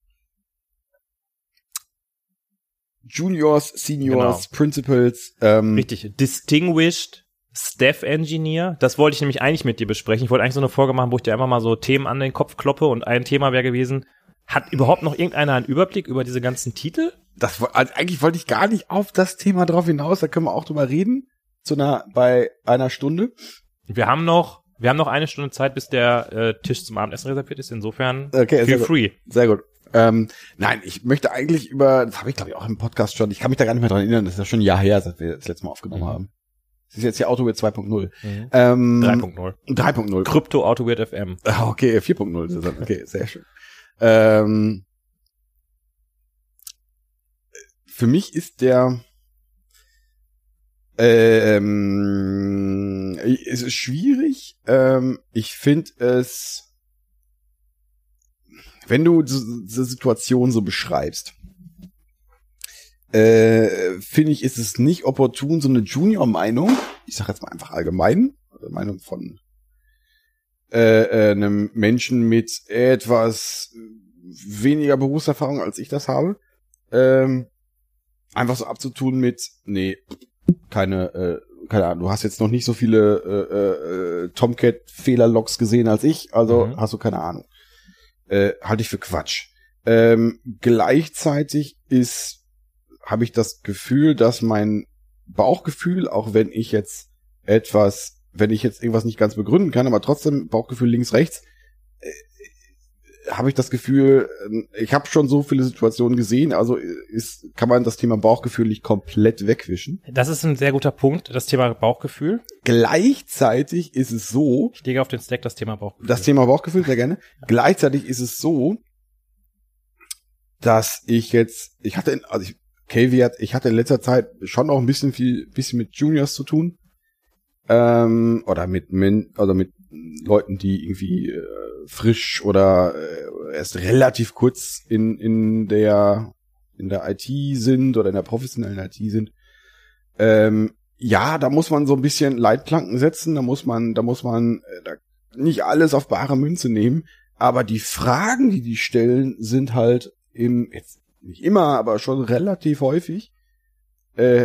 Juniors, Seniors, Principals, ähm, Richtig. Distinguished Staff Engineer. Das wollte ich nämlich eigentlich mit dir besprechen. Ich wollte eigentlich so eine Folge machen, wo ich dir einfach mal so Themen an den Kopf kloppe und ein Thema wäre gewesen, hat überhaupt noch irgendeiner einen Überblick über diese ganzen Titel? das war, also eigentlich wollte ich gar nicht auf das Thema drauf hinaus, da können wir auch drüber reden, zu einer, bei einer Stunde. Wir haben noch, wir haben noch eine Stunde Zeit, bis der äh, Tisch zum Abendessen reserviert ist. Insofern Okay, sehr feel gut. free. Sehr gut. Ähm, nein, ich möchte eigentlich über, das habe ich glaube ich auch im Podcast schon, ich kann mich da gar nicht mehr dran erinnern, das ist ja schon ein Jahr her, seit wir das letzte Mal aufgenommen Mhm. haben. Das ist jetzt hier AutoWeird zwei Punkt null. Mhm. Ähm, drei Punkt null. drei Punkt null. Krypto Auto Weird F M. Ah, okay, vier Punkt null ist das dann. Okay, sehr schön. Ähm, für mich ist der ähm, es ist schwierig. Ähm, ich finde es, wenn du diese Situation so beschreibst, äh, finde ich, ist es nicht opportun, so eine Junior-Meinung, ich sag jetzt mal einfach allgemein, also Meinung von äh, äh, einem Menschen mit etwas weniger Berufserfahrung, als ich das habe, ähm, einfach so abzutun mit, nee, keine, äh, keine Ahnung, du hast jetzt noch nicht so viele äh, äh, Tomcat-Fehlerlogs gesehen als ich, also mhm. hast du keine Ahnung. Äh, halte ich für Quatsch. Ähm, gleichzeitig ist habe ich das Gefühl, dass mein Bauchgefühl, auch wenn ich jetzt etwas, wenn ich jetzt irgendwas nicht ganz begründen kann, aber trotzdem Bauchgefühl links, rechts, äh, habe ich das Gefühl, ich habe schon so viele Situationen gesehen, also ist, kann man das Thema Bauchgefühl nicht komplett wegwischen. Das ist ein sehr guter Punkt, das Thema Bauchgefühl. Gleichzeitig ist es so, ich lege auf den Stack das Thema Bauchgefühl. Das Thema Bauchgefühl, sehr gerne. Gleichzeitig ist es so, dass ich jetzt, ich hatte, also ich, Caveat, ich hatte in letzter Zeit schon auch ein bisschen viel, bisschen mit Juniors zu tun, ähm, oder mit Men, oder mit Leuten, die irgendwie äh, frisch oder äh, erst relativ kurz in in der in der I T sind oder in der professionellen I T sind. Ähm, ja, da muss man so ein bisschen Leitplanken setzen, da muss man, da muss man äh, da nicht alles auf bare Münze nehmen, aber die Fragen, die die stellen, sind halt im jetzt nicht immer, aber schon relativ häufig. Äh,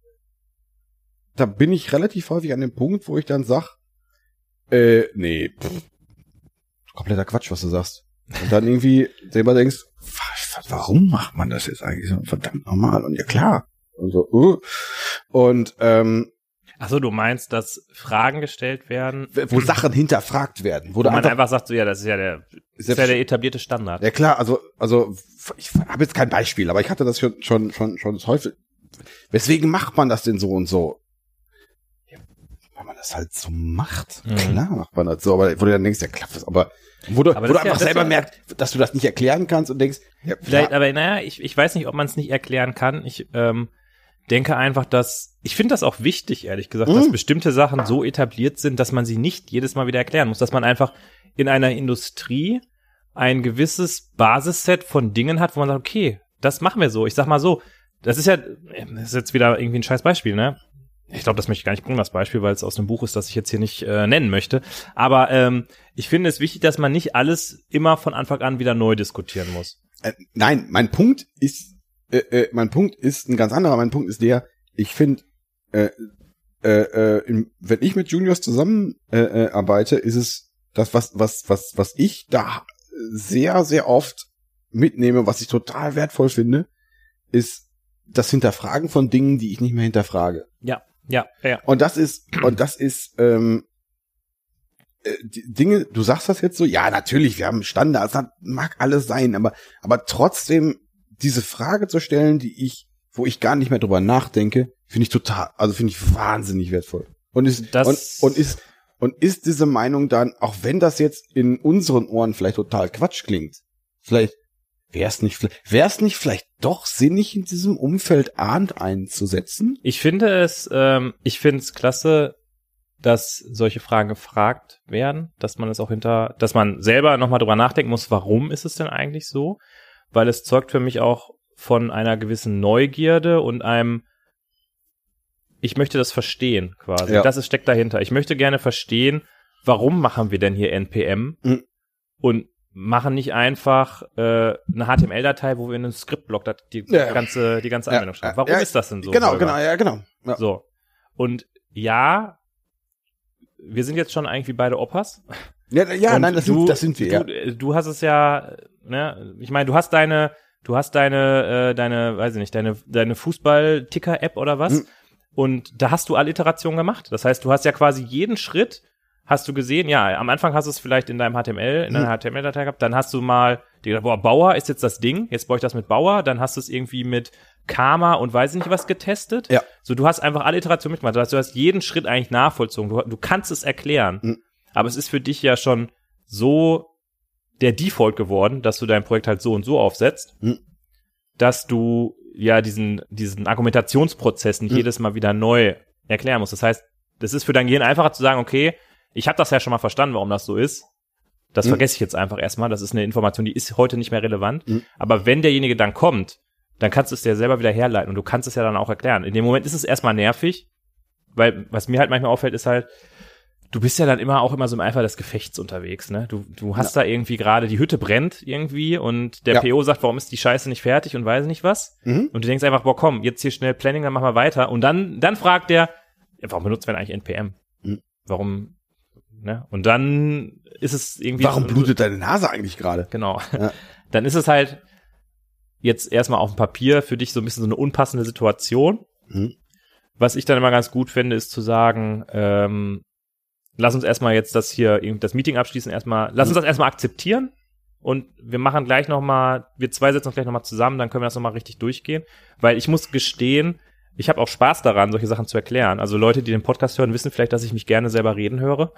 da bin ich relativ häufig an dem Punkt, wo ich dann sag, äh, nee, pff, kompletter Quatsch, was du sagst. Und dann irgendwie selber denkst, warum macht man das jetzt eigentlich so verdammt normal? Und ja klar. Und so, uh. Und ähm, ach so, du meinst, dass Fragen gestellt werden, wo Sachen hinterfragt werden, wo, wo du man einfach, einfach sagt, so ja, das ist ja der, ist ja der etablierte Standard. Ja klar, also also ich habe jetzt kein Beispiel, aber ich hatte das schon schon schon schon das häufig. Weswegen macht man das denn so und so? Ja, weil man das halt so macht. Mhm. Klar macht man das so, aber wo du dann denkst, ja klappt das, aber wo du, aber wo du einfach ja, selber ja, merkst, dass du das nicht erklären kannst und denkst, ja, vielleicht, aber naja, ich ich weiß nicht, ob man es nicht erklären kann. Ich ähm, denke einfach, dass, ich finde das auch wichtig, ehrlich gesagt, mhm. dass bestimmte Sachen so etabliert sind, dass man sie nicht jedes Mal wieder erklären muss, dass man einfach in einer Industrie ein gewisses Basisset von Dingen hat, wo man sagt, okay, das machen wir so. Ich sag mal so, das ist ja, das ist jetzt wieder irgendwie ein scheiß Beispiel, ne? Ich glaube, das möchte ich gar nicht bringen, das Beispiel, weil es aus einem Buch ist, das ich jetzt hier nicht äh, nennen möchte. Aber ähm, ich finde es wichtig, dass man nicht alles immer von Anfang an wieder neu diskutieren muss. Äh, nein, mein Punkt ist, Äh, äh, mein Punkt ist ein ganz anderer. Mein Punkt ist der, ich finde, äh, äh, äh, wenn ich mit Juniors zusammen äh, äh, arbeite, ist es das, was, was, was, was ich da sehr, sehr oft mitnehme, was ich total wertvoll finde, ist das Hinterfragen von Dingen, die ich nicht mehr hinterfrage. Ja, ja, ja. Und das ist, und das ist, ähm, die Dinge, du sagst das jetzt so, ja, natürlich, wir haben Standards, das mag alles sein, aber, aber trotzdem diese Frage zu stellen, die ich, wo ich gar nicht mehr drüber nachdenke, finde ich total, also finde ich wahnsinnig wertvoll. Und ist, das und, und ist, und ist diese Meinung dann, auch wenn das jetzt in unseren Ohren vielleicht total Quatsch klingt, vielleicht wäre es nicht, wäre es nicht vielleicht doch sinnig, in diesem Umfeld Ahnd einzusetzen? Ich finde es, ähm, ich finde es klasse, dass solche Fragen gefragt werden, dass man es auch hinter, dass man selber nochmal drüber nachdenken muss, warum ist es denn eigentlich so? Weil es zeugt für mich auch von einer gewissen Neugierde und einem, ich möchte das verstehen quasi. Ja. Das ist, steckt dahinter. Ich möchte gerne verstehen, warum machen wir denn hier N P M mhm. und machen nicht einfach äh, eine H T M L-Datei, wo wir in einen Skriptblock die ja. ganze die ganze Anwendung schreiben. Warum ja. ist das denn so? Genau, Holger? genau, ja, genau. Ja. So. Und ja, wir sind jetzt schon eigentlich wie beide Opas. Ja, ja nein, das, du, sind, das sind wir. Du, ja. du hast es ja, ne, ich meine, du hast deine, du hast deine, äh, deine, weiß ich nicht, deine, deine Fußball-Ticker-App oder was. Hm. Und da hast du alle Iterationen gemacht. Das heißt, du hast ja quasi jeden Schritt, hast du gesehen, ja, am Anfang hast du es vielleicht in deinem H T M L, in deiner hm. H T M L-Datei gehabt, dann hast du mal dir gedacht, boah, Bauer ist jetzt das Ding, jetzt baue ich das mit Bauer, dann hast du es irgendwie mit Karma und weiß ich nicht was getestet. Ja. So, du hast einfach alle Iterationen mitgemacht. Du hast, du hast jeden Schritt eigentlich nachvollzogen. Du, du kannst es erklären. Hm. Aber es ist für dich ja schon so der Default geworden, dass du dein Projekt halt so und so aufsetzt, hm. dass du ja diesen diesen Argumentationsprozess nicht mhm. jedes Mal wieder neu erklären musst. Das heißt, das ist für dein Gehirn einfacher zu sagen, okay, ich habe das ja schon mal verstanden, warum das so ist. Das mhm. vergesse ich jetzt einfach erstmal. Das ist eine Information, die ist heute nicht mehr relevant. Mhm. Aber wenn derjenige dann kommt, dann kannst du es dir selber wieder herleiten und du kannst es ja dann auch erklären. In dem Moment ist es erstmal nervig, weil was mir halt manchmal auffällt, ist halt, du bist ja dann immer auch immer so im Eifer des Gefechts unterwegs, ne? Du, du hast ja. da irgendwie gerade, die Hütte brennt irgendwie und der ja. P O sagt, warum ist die Scheiße nicht fertig und weiß nicht was. Mhm. Und du denkst einfach, boah, komm, jetzt hier schnell Planning, dann machen wir weiter. Und dann, dann fragt der, ja, warum benutzt man eigentlich N P M? Mhm. Warum, ne? Und dann ist es irgendwie. Warum so, blutet deine Nase eigentlich gerade? Genau. Ja. Dann ist es halt jetzt erstmal auf dem Papier für dich so ein bisschen so eine unpassende Situation. Mhm. Was ich dann immer ganz gut finde, ist zu sagen, ähm, lass uns erstmal jetzt das hier, das Meeting abschließen, erstmal, lass uns das erstmal akzeptieren und wir machen gleich nochmal, wir zwei setzen uns gleich nochmal zusammen, dann können wir das nochmal richtig durchgehen, weil ich muss gestehen, ich habe auch Spaß daran, solche Sachen zu erklären. Also Leute, die den Podcast hören, wissen vielleicht, dass ich mich gerne selber reden höre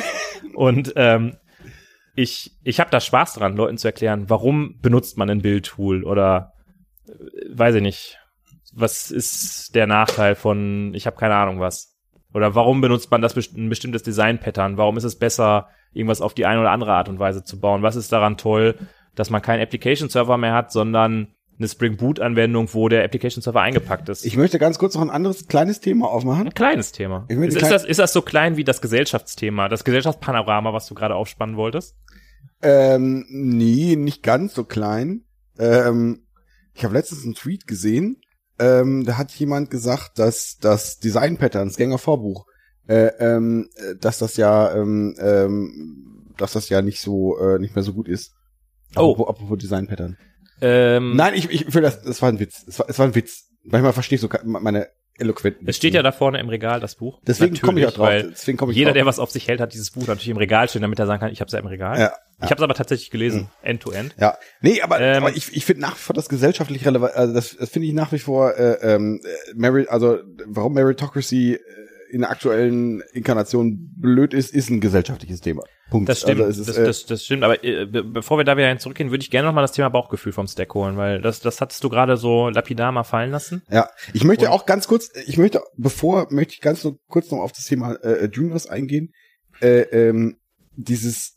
und ähm, ich ich habe da Spaß dran, Leuten zu erklären, warum benutzt man ein Bildtool oder äh, weiß ich nicht, was ist der Nachteil von, ich habe keine Ahnung was. Oder warum benutzt man das ein bestimmtes Design-Pattern? Warum ist es besser, irgendwas auf die eine oder andere Art und Weise zu bauen? Was ist daran toll, dass man keinen Application-Server mehr hat, sondern eine Spring Boot-Anwendung, wo der Application-Server eingepackt ist? Ich möchte ganz kurz noch ein anderes kleines Thema aufmachen. Ein kleines Thema. Ist, ist, das, ist das so klein wie das Gesellschaftsthema, das Gesellschaftspanorama, was du gerade aufspannen wolltest? Ähm, nee, nicht ganz so klein. Ähm, ich habe letztens einen Tweet gesehen, Ähm, da hat jemand gesagt, dass das Design Patterns, Gänger Vorbuch, äh, ähm, dass das ja, ähm, ähm, dass das ja nicht so, äh, nicht mehr so gut ist. Oh. Apropos, apropos Design Pattern. Ähm, Nein, ich, ich will das, das war ein Witz. Es war, es war ein Witz. Manchmal verstehst du meine eloquenten. Es steht ja da vorne im Regal, das Buch. Deswegen komme ich auch drauf. Deswegen komm ich jeder, drauf. der was auf sich hält, hat dieses Buch natürlich im Regal stehen, damit er sagen kann, ich habe es ja im Regal. Ja. Ich habe es aber tatsächlich gelesen, mhm. end to end. Ja, nee, aber, ähm, aber ich, ich finde nach wie vor das gesellschaftlich relevant, also das, das finde ich nach wie vor, äh, ähm, Merit, also warum Meritocracy in der aktuellen Inkarnation blöd ist, ist ein gesellschaftliches Thema. Punkt. Das stimmt, also es ist, das, das, das stimmt, aber äh, be- bevor wir da wieder hin zurückgehen, würde ich gerne nochmal das Thema Bauchgefühl vom Stack holen, weil das, das hattest du gerade so lapidar mal fallen lassen. Ja, ich möchte Und auch ganz kurz, ich möchte, bevor, möchte ich ganz so kurz noch auf das Thema äh, Juniors eingehen. Äh, ähm, dieses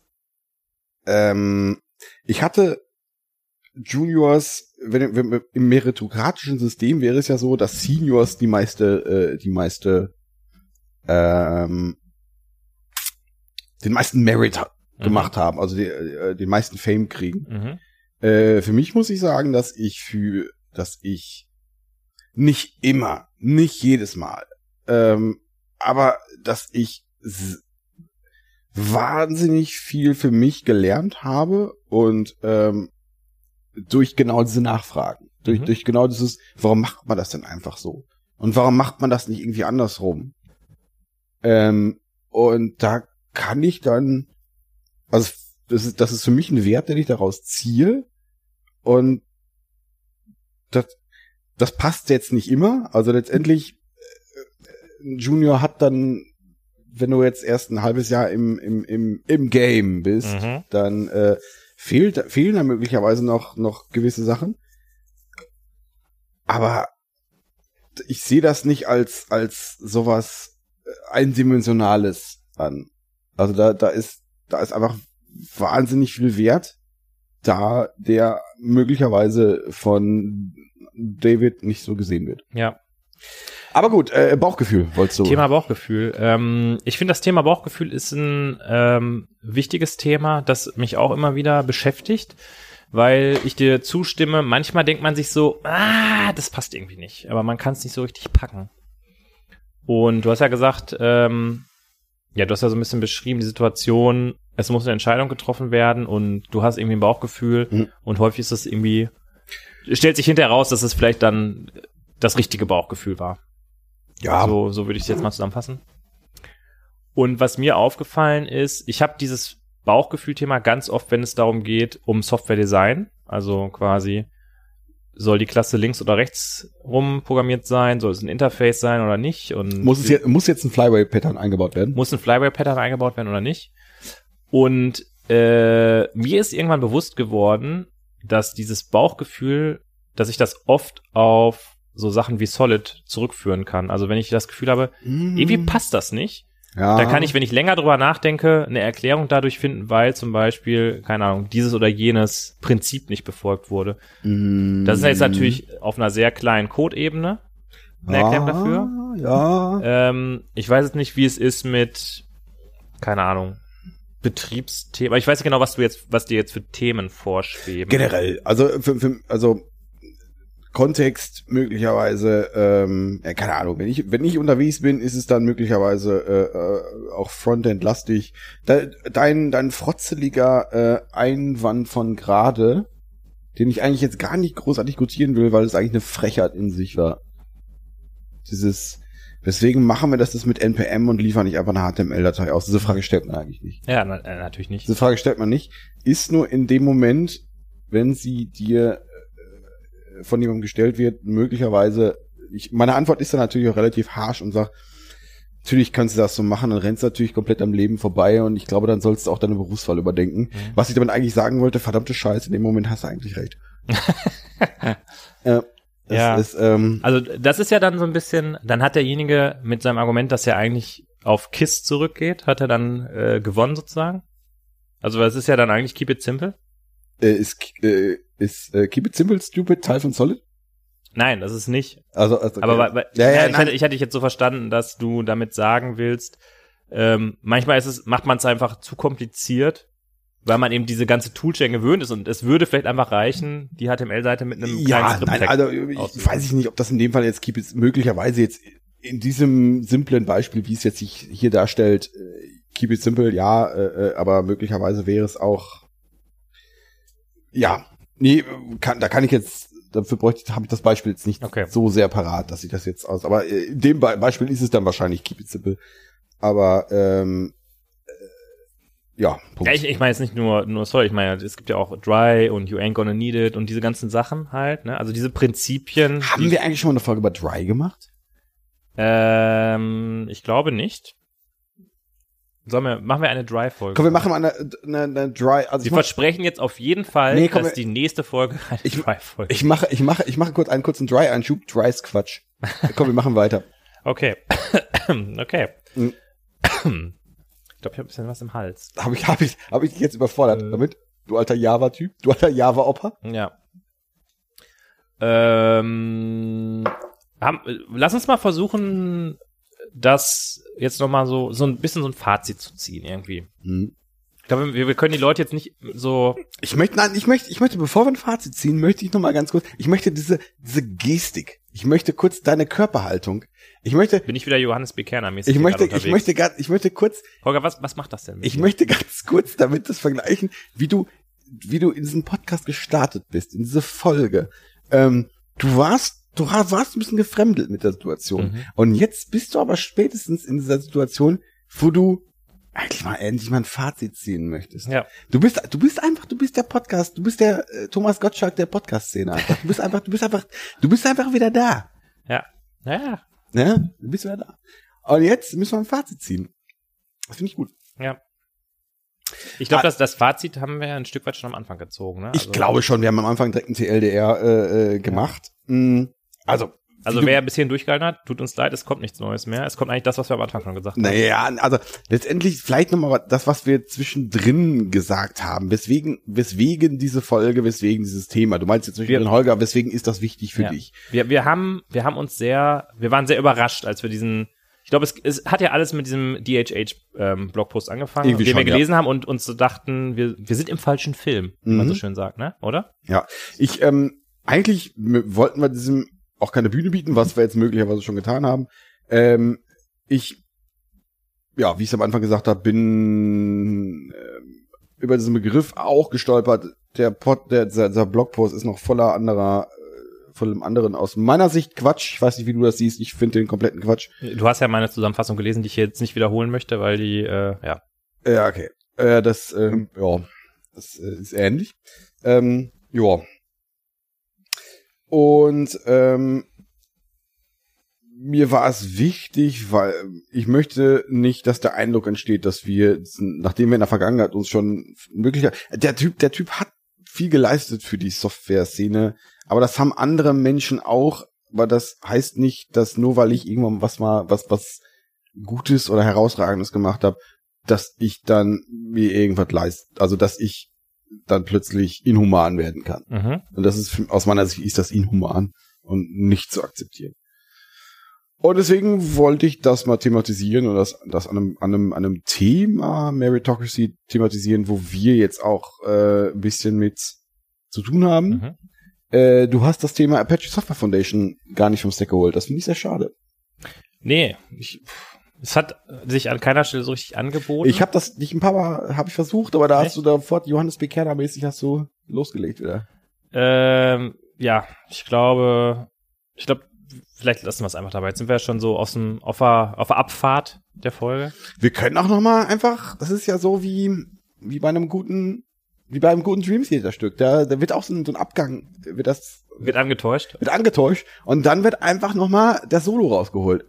Ähm, ich hatte Juniors, wenn, wenn im meritokratischen System wäre es ja so, dass Seniors die meiste, äh, die meiste, ähm, den meisten Merit mhm. gemacht haben, also die, äh, den meisten Fame kriegen. Mhm. Äh, für mich muss ich sagen, dass ich für, dass ich nicht immer, nicht jedes Mal, ähm, aber dass ich s- wahnsinnig viel für mich gelernt habe und ähm, durch genau diese Nachfragen, durch mhm. durch genau dieses, warum macht man das denn einfach so? Und warum macht man das nicht irgendwie andersrum? Ähm, und da kann ich dann, also das ist, das ist für mich ein Wert, den ich daraus ziehe und das, das passt jetzt nicht immer. Also letztendlich, ein Junior hat dann, wenn du jetzt erst ein halbes Jahr im im im im Game bist, mhm. dann äh, fehlt fehlen da möglicherweise noch noch gewisse Sachen. Aber ich sehe das nicht als als sowas eindimensionales an. Also da da ist da ist einfach wahnsinnig viel Wert da, der möglicherweise von David nicht so gesehen wird. Ja. Aber gut, äh, Bauchgefühl wolltest du. Thema Bauchgefühl. Ähm, ich finde, das Thema Bauchgefühl ist ein ähm, wichtiges Thema, das mich auch immer wieder beschäftigt, weil ich dir zustimme, manchmal denkt man sich so, ah, das passt irgendwie nicht, aber man kann es nicht so richtig packen. Und du hast ja gesagt, ähm, ja, du hast ja so ein bisschen beschrieben, die Situation, es muss eine Entscheidung getroffen werden und du hast irgendwie ein Bauchgefühl mhm. und häufig ist es irgendwie, stellt sich hinterher raus, dass es vielleicht dann das richtige Bauchgefühl war. Ja. So, so würde ich es jetzt mal zusammenfassen. Und was mir aufgefallen ist, ich habe dieses Bauchgefühl-Thema ganz oft, wenn es darum geht, um Software-Design. Also quasi, soll die Klasse links oder rechts rum programmiert sein? Soll es ein Interface sein oder nicht? Und muss, es jetzt, muss jetzt ein Flyway-Pattern eingebaut werden? Muss ein Flyway-Pattern eingebaut werden oder nicht? Und äh, mir ist irgendwann bewusst geworden, dass dieses Bauchgefühl dass ich das oft auf so Sachen wie Solid zurückführen kann. Also wenn ich das Gefühl habe, Mm. irgendwie passt das nicht, Ja. dann kann ich, wenn ich länger drüber nachdenke, eine Erklärung dadurch finden, weil zum Beispiel, keine Ahnung, dieses oder jenes Prinzip nicht befolgt wurde. Mm. Das ist jetzt natürlich auf einer sehr kleinen Code-Ebene eine Erklärung ah, dafür. Ja. Ähm, ich weiß jetzt nicht, wie es ist mit, keine Ahnung, Betriebsthemen. Ich weiß nicht genau, was du jetzt, was dir jetzt für Themen vorschweben. Generell, also für, für, also Kontext möglicherweise, ähm, ja, keine Ahnung, wenn ich wenn ich unterwegs bin, ist es dann möglicherweise äh, äh, auch Frontend-lastig. Da, dein dein frotzeliger äh, Einwand von gerade, den ich eigentlich jetzt gar nicht großartig gutieren will, weil es eigentlich eine Frechheit in sich war. Dieses, weswegen machen wir das, das mit N P M und liefern nicht einfach eine H T M L-Datei aus? Diese Frage stellt man eigentlich nicht. Ja, na, äh, natürlich nicht. Diese Frage stellt man nicht. Ist nur in dem Moment, wenn sie dir von jemandem gestellt wird, möglicherweise, ich, meine Antwort ist dann natürlich auch relativ harsh und sag, natürlich kannst du das so machen, dann rennst du natürlich komplett am Leben vorbei und ich glaube, dann sollst du auch deine Berufswahl überdenken. Mhm. Was ich damit eigentlich sagen wollte, verdammte Scheiße, in dem Moment hast du eigentlich recht. äh, ja, ist, ähm, also das ist ja dann so ein bisschen, dann hat derjenige mit seinem Argument, das ja eigentlich auf KISS zurückgeht, hat er dann äh, gewonnen sozusagen. Also das ist ja dann eigentlich Keep It Simple. Äh, ist äh, ist äh, Keep It Simple Stupid Teil von Solid? Nein, das ist nicht. Also, also okay. Aber weil, weil, ja, ja, ich, hatte, ich hatte dich jetzt so verstanden, dass du damit sagen willst, ähm, manchmal ist es, macht man es einfach zu kompliziert, weil man eben diese ganze Toolchain gewöhnt ist und es würde vielleicht einfach reichen, die H T M L-Seite mit einem ja, kleinen nein, also ich weiß ich nicht, ob das in dem Fall jetzt Keep It möglicherweise jetzt in diesem simplen Beispiel, wie es jetzt sich hier darstellt, Keep It Simple, ja, äh, aber möglicherweise wäre es auch ja, nee, kann, da kann ich jetzt, dafür bräuchte ich, habe ich das Beispiel jetzt nicht okay. so sehr parat, dass ich das jetzt aus, aber in dem Be- Beispiel ist es dann wahrscheinlich Keep It Simple. Aber, ähm, äh, ja, Punkt. Ja, ich, ich meine jetzt nicht nur, nur sorry, ich meine, es gibt ja auch Dry und You Ain't Gonna Need It und diese ganzen Sachen halt, ne, also diese Prinzipien. Haben die, wir eigentlich schon mal eine Folge über Dry gemacht? Ähm, ich glaube nicht. Sollen wir, machen wir eine Dry-Folge? Komm, wir machen mal eine, eine, eine Dry, also wir versprechen jetzt auf jeden Fall, nee, komm, dass die nächste Folge eine ich, Dry-Folge ich mache, ich mache, ich mache kurz einen kurzen Dry-Einschub. Dry ist Quatsch. Komm, wir machen weiter. Okay. okay. Mhm. Ich glaube, ich habe ein bisschen was im Hals. Habe ich, habe ich, habe ich dich jetzt überfordert äh. damit? Du alter Java-Typ? Du alter Java-Opfer? Ja. Ähm, haben, lass uns mal versuchen, das jetzt nochmal so, so ein bisschen so ein Fazit zu ziehen irgendwie. Mhm. Ich glaube, wir, wir können die Leute jetzt nicht so... Ich möchte, nein, ich möchte, ich möchte, bevor wir ein Fazit ziehen, möchte ich nochmal ganz kurz, ich möchte diese, diese Gestik, ich möchte kurz deine Körperhaltung, ich möchte... Bin ich wieder Johannes B. Kerner-mäßig Ich möchte, ich möchte ganz, ich möchte kurz... Holger, was, was macht das denn mit Ich dir? möchte ganz kurz damit das vergleichen, wie du, wie du in diesen Podcast gestartet bist, in diese Folge. Ähm, du warst Du warst ein bisschen gefremdelt mit der Situation. Mhm. Und jetzt bist du aber spätestens in dieser Situation, wo du eigentlich mal endlich mal ein Fazit ziehen möchtest. Ja. Du bist, du bist einfach, du bist der Podcast, du bist der äh, Thomas Gottschalk der Podcast-Szene einfach. Du bist einfach, du bist einfach, du bist einfach wieder da. Ja. Ja. Ja, du bist wieder da. Und jetzt müssen wir ein Fazit ziehen. Das finde ich gut. Ja. Ich glaube, das, das Fazit haben wir ja ein Stück weit schon am Anfang gezogen, ne? Ich also, glaube schon, wir haben am Anfang direkt ein T L D R äh, äh, gemacht. Ja. Also, also wer bis hierhin durchgehalten hat, tut uns leid, es kommt nichts Neues mehr. Es kommt eigentlich das, was wir am Anfang schon gesagt haben. Naja, also letztendlich vielleicht nochmal das, was wir zwischendrin gesagt haben. Weswegen, weswegen diese Folge, weswegen dieses Thema. Du meinst jetzt zwischendrin, wir, Holger, weswegen ist das wichtig für ja. dich? Wir, wir haben, wir haben uns sehr, wir waren sehr überrascht, als wir diesen, ich glaube, es, es hat ja alles mit diesem D H H-Blogpost ähm, angefangen, Irgendwie den schon, wir gelesen ja. haben und uns so dachten, wir, wir sind im falschen Film, wie mhm. man so schön sagt, ne? Oder? Ja, ich, ähm, eigentlich wollten wir diesem auch keine Bühne bieten, was wir jetzt möglicherweise schon getan haben. Ähm, ich, ja, wie ich es am Anfang gesagt habe, bin ähm, über diesen Begriff auch gestolpert. Der Pod, der, der, der Blogpost ist noch voller anderer, äh, voll einem anderen aus meiner Sicht Quatsch. Ich weiß nicht, wie du das siehst. Ich finde den kompletten Quatsch. Du hast ja meine Zusammenfassung gelesen, die ich jetzt nicht wiederholen möchte, weil die, äh, ja. Ja, okay. Äh, das, ähm, ja, das äh, ist ähnlich. Ähm, ja. Und ähm, mir war es wichtig, weil ich möchte nicht, dass der Eindruck entsteht, dass wir, nachdem wir in der Vergangenheit uns schon wirklich, der Typ, der Typ hat viel geleistet für die Software-Szene, aber das haben andere Menschen auch, aber das heißt nicht, dass nur weil ich irgendwann was mal, was, was Gutes oder Herausragendes gemacht habe, dass ich dann mir irgendwas leiste, also dass ich dann plötzlich inhuman werden kann. Mhm. Und das ist, aus meiner Sicht ist das inhuman und nicht zu akzeptieren. Und deswegen wollte ich das mal thematisieren und das, das an einem, an einem, an einem Thema Meritocracy thematisieren, wo wir jetzt auch äh, ein bisschen mit zu tun haben. Mhm. Äh, du hast das Thema Apache Software Foundation gar nicht vom Stack geholt. Das finde ich sehr schade. Nee, ich, es hat sich an keiner Stelle so richtig angeboten. Ich habe das nicht ein paar Mal habe ich versucht, aber da Echt? hast du da sofort Johannes B. Kerner-mäßig hast du losgelegt wieder. Ähm, ja, ich glaube, ich glaube, vielleicht lassen wir es einfach dabei. Jetzt sind wir ja schon so aus dem, auf der, auf der Abfahrt der Folge. Wir können auch noch mal einfach, das ist ja so wie, wie bei einem guten, wie bei einem guten Dream Theater Stück. Da, da wird auch so ein, so ein Abgang, wird das, Wird angetäuscht. wird angetäuscht und dann wird einfach noch mal der Solo rausgeholt.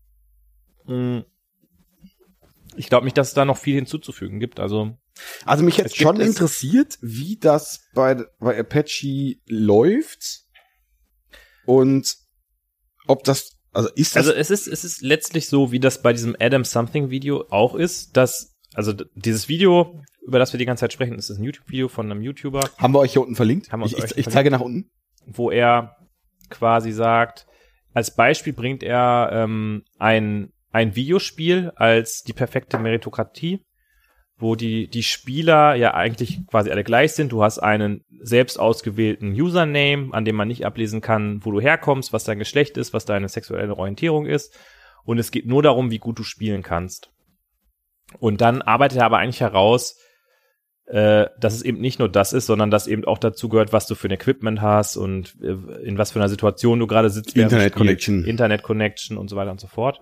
Ich glaube nicht, dass es da noch viel hinzuzufügen gibt. Also, Also mich jetzt Es gibt schon es- interessiert, wie das bei, bei Apache läuft und ob das, also ist das, also es ist, es ist letztlich so, wie das bei diesem Adam Something Video auch ist, dass, also d- dieses Video, über das wir die ganze Zeit sprechen, ist ein YouTube-Video von einem YouTuber, haben wir euch hier unten verlinkt? Haben wir ich, euch ich, ich verlinkt. zeige nach unten. wo er quasi sagt, als Beispiel bringt er ähm, ein, ein Videospiel als die perfekte Meritokratie, wo die, die Spieler ja eigentlich quasi alle gleich sind. Du hast einen selbst ausgewählten Username, an dem man nicht ablesen kann, wo du herkommst, was dein Geschlecht ist, was deine sexuelle Orientierung ist. Und es geht nur darum, wie gut du spielen kannst. Und dann arbeitet er aber eigentlich heraus, äh, dass es eben nicht nur das ist, sondern dass eben auch dazu gehört, was du für ein Equipment hast und äh, in was für einer Situation du gerade sitzt. während du Internet spielst. Connection. Internet Connection und so weiter und so fort.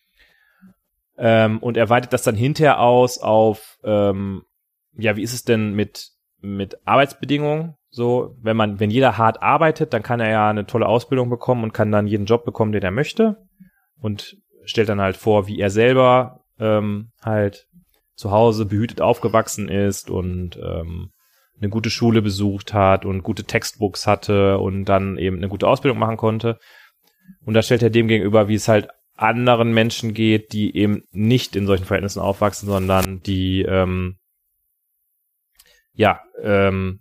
Ähm, und er weitet das dann hinterher aus auf, ähm, ja, wie ist es denn mit, mit Arbeitsbedingungen? So, wenn man, wenn jeder hart arbeitet, dann kann er ja eine tolle Ausbildung bekommen und kann dann jeden Job bekommen, den er möchte. Und stellt dann halt vor, wie er selber ähm, halt zu Hause behütet aufgewachsen ist und ähm, eine gute Schule besucht hat und gute Textbooks hatte und dann eben eine gute Ausbildung machen konnte. Und da stellt er dem gegenüber, wie es halt anderen Menschen geht, die eben nicht in solchen Verhältnissen aufwachsen, sondern die ähm, ja ähm,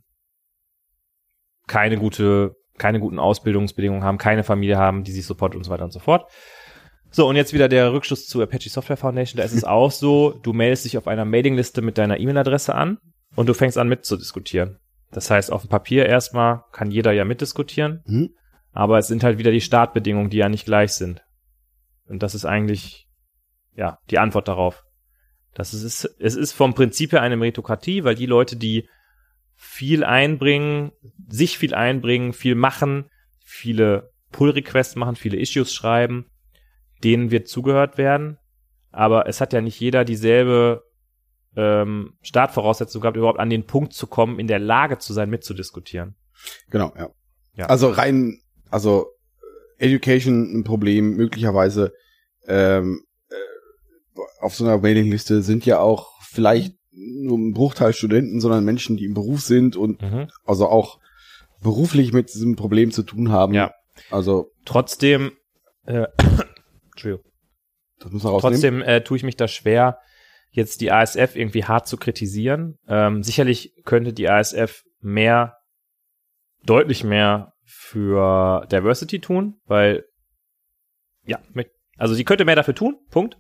keine gute, keine guten Ausbildungsbedingungen haben, keine Familie haben, die sich supportet und so weiter und so fort. So, und jetzt wieder der Rückschluss zu Apache Software Foundation. Da ist es auch so, du meldest dich auf einer Mailingliste mit deiner E-Mail-Adresse an und du fängst an mitzudiskutieren. Das heißt, auf dem Papier erstmal kann jeder ja mitdiskutieren, Hm? aber es sind halt wieder die Startbedingungen, die ja nicht gleich sind. Und das ist eigentlich, ja, die Antwort darauf. Das ist, es ist vom Prinzip her eine Meritokratie, weil die Leute, die viel einbringen, sich viel einbringen, viel machen, viele Pull-Requests machen, viele Issues schreiben, denen wird zugehört werden. Aber es hat ja nicht jeder dieselbe ähm, Startvoraussetzung gehabt, überhaupt an den Punkt zu kommen, in der Lage zu sein, mitzudiskutieren. Genau, ja. Ja. Also rein, also Education ein Problem, möglicherweise ähm, äh, auf so einer Mailingliste sind ja auch vielleicht nur ein Bruchteil Studenten, sondern Menschen, die im Beruf sind und Mhm. also auch beruflich mit diesem Problem zu tun haben. Ja. Also Trotzdem, äh, Entschuldigung. das muss man rausnehmen. Trotzdem äh, tue ich mich da schwer, jetzt die A S F irgendwie hart zu kritisieren. Ähm, sicherlich könnte die A S F mehr, deutlich mehr für Diversity tun, weil, ja, mit, also sie könnte mehr dafür tun, Punkt.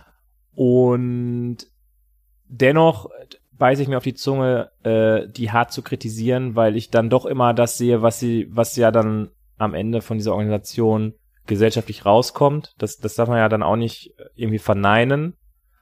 Und dennoch beiße ich mir auf die Zunge, äh, die hart zu kritisieren, weil ich dann doch immer das sehe, was sie, was ja dann am Ende von dieser Organisation gesellschaftlich rauskommt. Das, das darf man ja dann auch nicht irgendwie verneinen.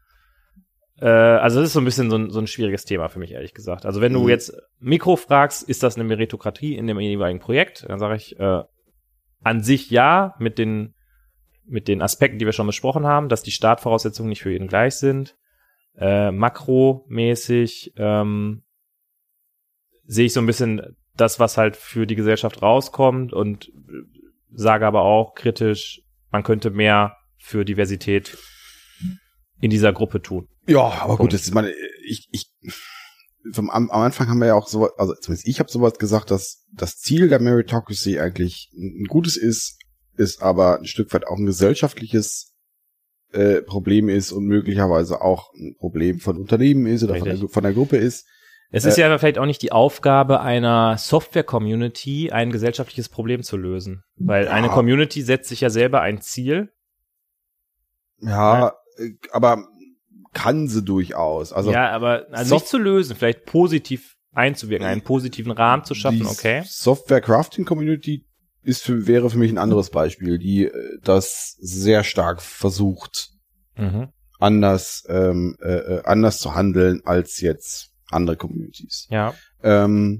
Äh, also das ist so ein bisschen so ein, so ein schwieriges Thema für mich, ehrlich gesagt. Also wenn du Mhm. jetzt Mikro fragst, ist das eine Meritokratie in dem jeweiligen Projekt? Dann sage ich äh, an sich ja, mit den mit den Aspekten, die wir schon besprochen haben, dass die Startvoraussetzungen nicht für jeden gleich sind. Äh, makromäßig ähm, sehe ich so ein bisschen das, was halt für die Gesellschaft rauskommt und sage aber auch kritisch, man könnte mehr für Diversität in dieser Gruppe tun. Ja, aber Punkt. gut, das ist meine, ich, ich, vom, am, am Anfang haben wir ja auch so, also zumindest ich habe sowas gesagt, dass das Ziel der Meritocracy eigentlich ein, ein gutes ist, ist aber ein Stück weit auch ein gesellschaftliches äh, Problem ist und möglicherweise auch ein Problem von Unternehmen ist oder von der, von der Gruppe ist. Es ist äh, ja vielleicht auch nicht die Aufgabe einer Software-Community, ein gesellschaftliches Problem zu lösen. Weil ja. eine Community setzt sich ja selber ein Ziel. Ja, ja. aber kann sie durchaus. Also ja, aber also nicht zu lösen, vielleicht positiv einzuwirken, einen positiven Rahmen zu schaffen, okay. Software-Crafting-Community ist für, wäre für mich ein anderes Beispiel, die das sehr stark versucht, mhm. anders, ähm, äh, anders zu handeln als jetzt andere Communities. Ja. Ähm,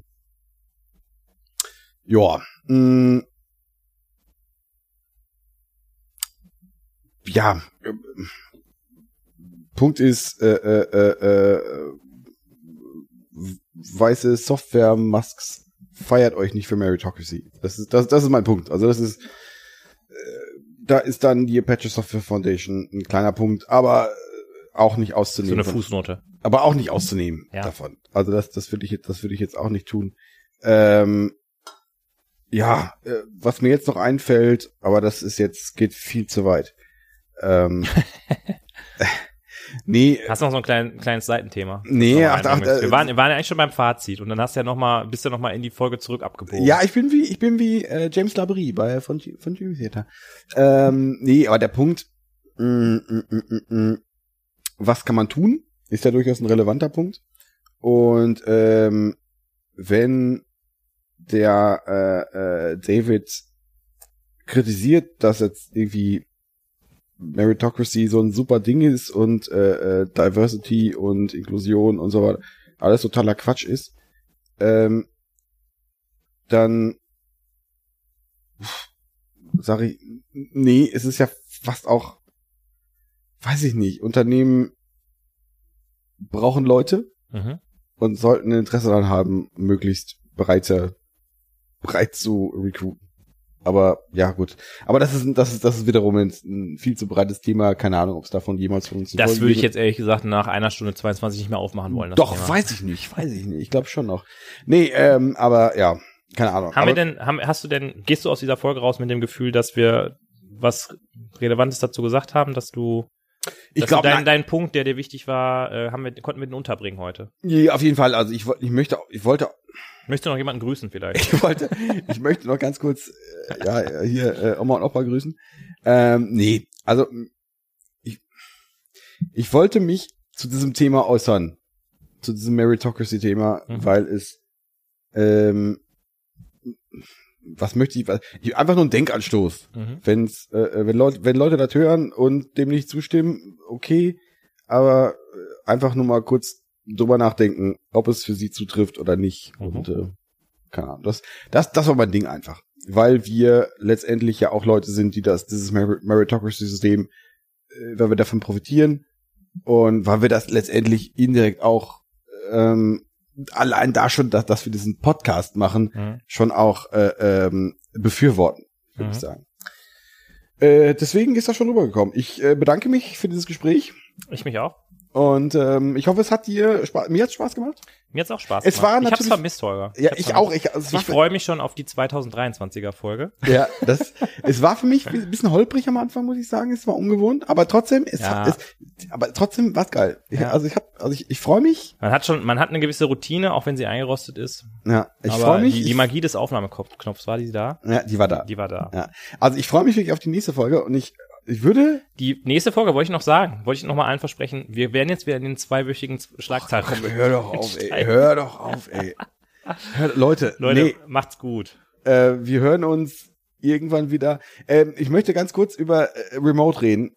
ja. Mh, ja. Äh, Punkt ist, äh, äh, äh, weiße Software-Masks feiert euch nicht für Meritocracy. Das ist, das, das ist mein Punkt. Also das ist, äh, da ist dann die Apache Software Foundation ein kleiner Punkt, aber auch nicht auszunehmen. So eine Fußnote. Aber auch nicht auszunehmen ja. davon. Also das, das würde ich jetzt, das würde ich jetzt auch nicht tun. Ähm, ja, äh, was mir jetzt noch einfällt, aber das ist jetzt, geht viel zu weit. Ähm, Nee. Hast du noch so ein klein, kleines Seitenthema? Nee, ach, ach, wir waren, wir waren ja eigentlich schon beim Fazit und dann hast du ja noch mal, bist du noch mal in die Folge zurück abgebogen. Ja, ich bin wie, ich bin wie äh, James Labrie bei von von Jimmy Theater. Ähm, nee, aber der Punkt, mh, mh, mh, mh, was kann man tun, ist ja durchaus ein relevanter Punkt. Und ähm, wenn der äh, äh, David kritisiert, dass jetzt irgendwie Meritocracy so ein super Ding ist und äh, äh, Diversity und Inklusion und so weiter alles totaler Quatsch ist, ähm, dann sag ich, nee, es ist ja fast auch, weiß ich nicht, Unternehmen brauchen Leute mhm. und sollten ein Interesse daran haben, möglichst breiter, breit zu recruiten. Aber ja, gut. Aber das ist das ist das ist wiederum ein, ein viel zu breites Thema. Keine Ahnung, ob es davon jemals von uns Das Folge würde ich jetzt ehrlich gesagt nach einer Stunde zweiundzwanzig nicht mehr aufmachen wollen. Doch, Thema. weiß ich nicht, weiß ich nicht. Ich glaube schon noch. Nee, ähm, aber ja, keine Ahnung. Haben aber, wir denn, haben, hast du denn, gehst du aus dieser Folge raus mit dem Gefühl, dass wir was Relevantes dazu gesagt haben, dass du, ich dass glaub, du dein, dein Punkt, der dir wichtig war, äh, haben wir, konnten wir den unterbringen heute? Ja, auf jeden Fall. Also ich, ich möchte, ich wollte Möchtest du noch jemanden grüßen vielleicht? Ich wollte, ich möchte noch ganz kurz, äh, ja, hier äh, Oma und Opa grüßen. Ähm, nee, also ich, ich wollte mich zu diesem Thema äußern, zu diesem Meritocracy-Thema, mhm. weil es, ähm, was möchte ich, was, ich einfach nur ein Denkanstoß. Mhm. Wenn's, äh, wenn Leute, wenn Leute das hören und dem nicht zustimmen, okay, aber einfach nur mal kurz drüber nachdenken, ob es für sie zutrifft oder nicht. Mhm. Und äh, keine Ahnung. Das, das, das war mein Ding einfach. Weil wir letztendlich ja auch Leute sind, die das, dieses Mer- Meritocracy-System, äh, weil wir davon profitieren und weil wir das letztendlich indirekt auch ähm, allein da schon, dass, dass wir diesen Podcast machen, mhm. schon auch äh, ähm, befürworten, würde mhm. ich sagen. Äh, deswegen ist das schon rübergekommen. Ich äh, bedanke mich für dieses Gespräch. Ich mich auch. Und ähm, ich hoffe, es hat dir Spaß, mir hat's Spaß gemacht. Mir hat's auch Spaß es gemacht. War ich hab's vermisst, Holger. Ja, ich, ich auch. Ich, also ich freue mich schon auf die zweitausenddreiundzwanziger Folge. Ja, das, es war für mich ein bisschen holprig am Anfang, muss ich sagen. Es war ungewohnt, aber trotzdem, es ja. hat, es, aber trotzdem war's geil. Ich, ja. Also ich hab, also ich, ich freue mich. Man hat schon, man hat eine gewisse Routine, auch wenn sie eingerostet ist. Ja, ich freue mich. Die, die Magie des Aufnahmeknopfs, war die da? Ja, die war da. Die war da. Ja. Also ich freue mich wirklich auf die nächste Folge und ich Ich würde... Die nächste Folge wollte ich noch sagen, wollte ich noch mal allen versprechen, wir werden jetzt wieder in den zweiwöchigen Schlagzeilen. Ach, komm, hör doch auf, ey. Hör doch auf, ey. Hör, Leute, Leute, nee, macht's gut. Äh, wir hören uns irgendwann wieder. Ähm, ich möchte ganz kurz über äh, Remote reden.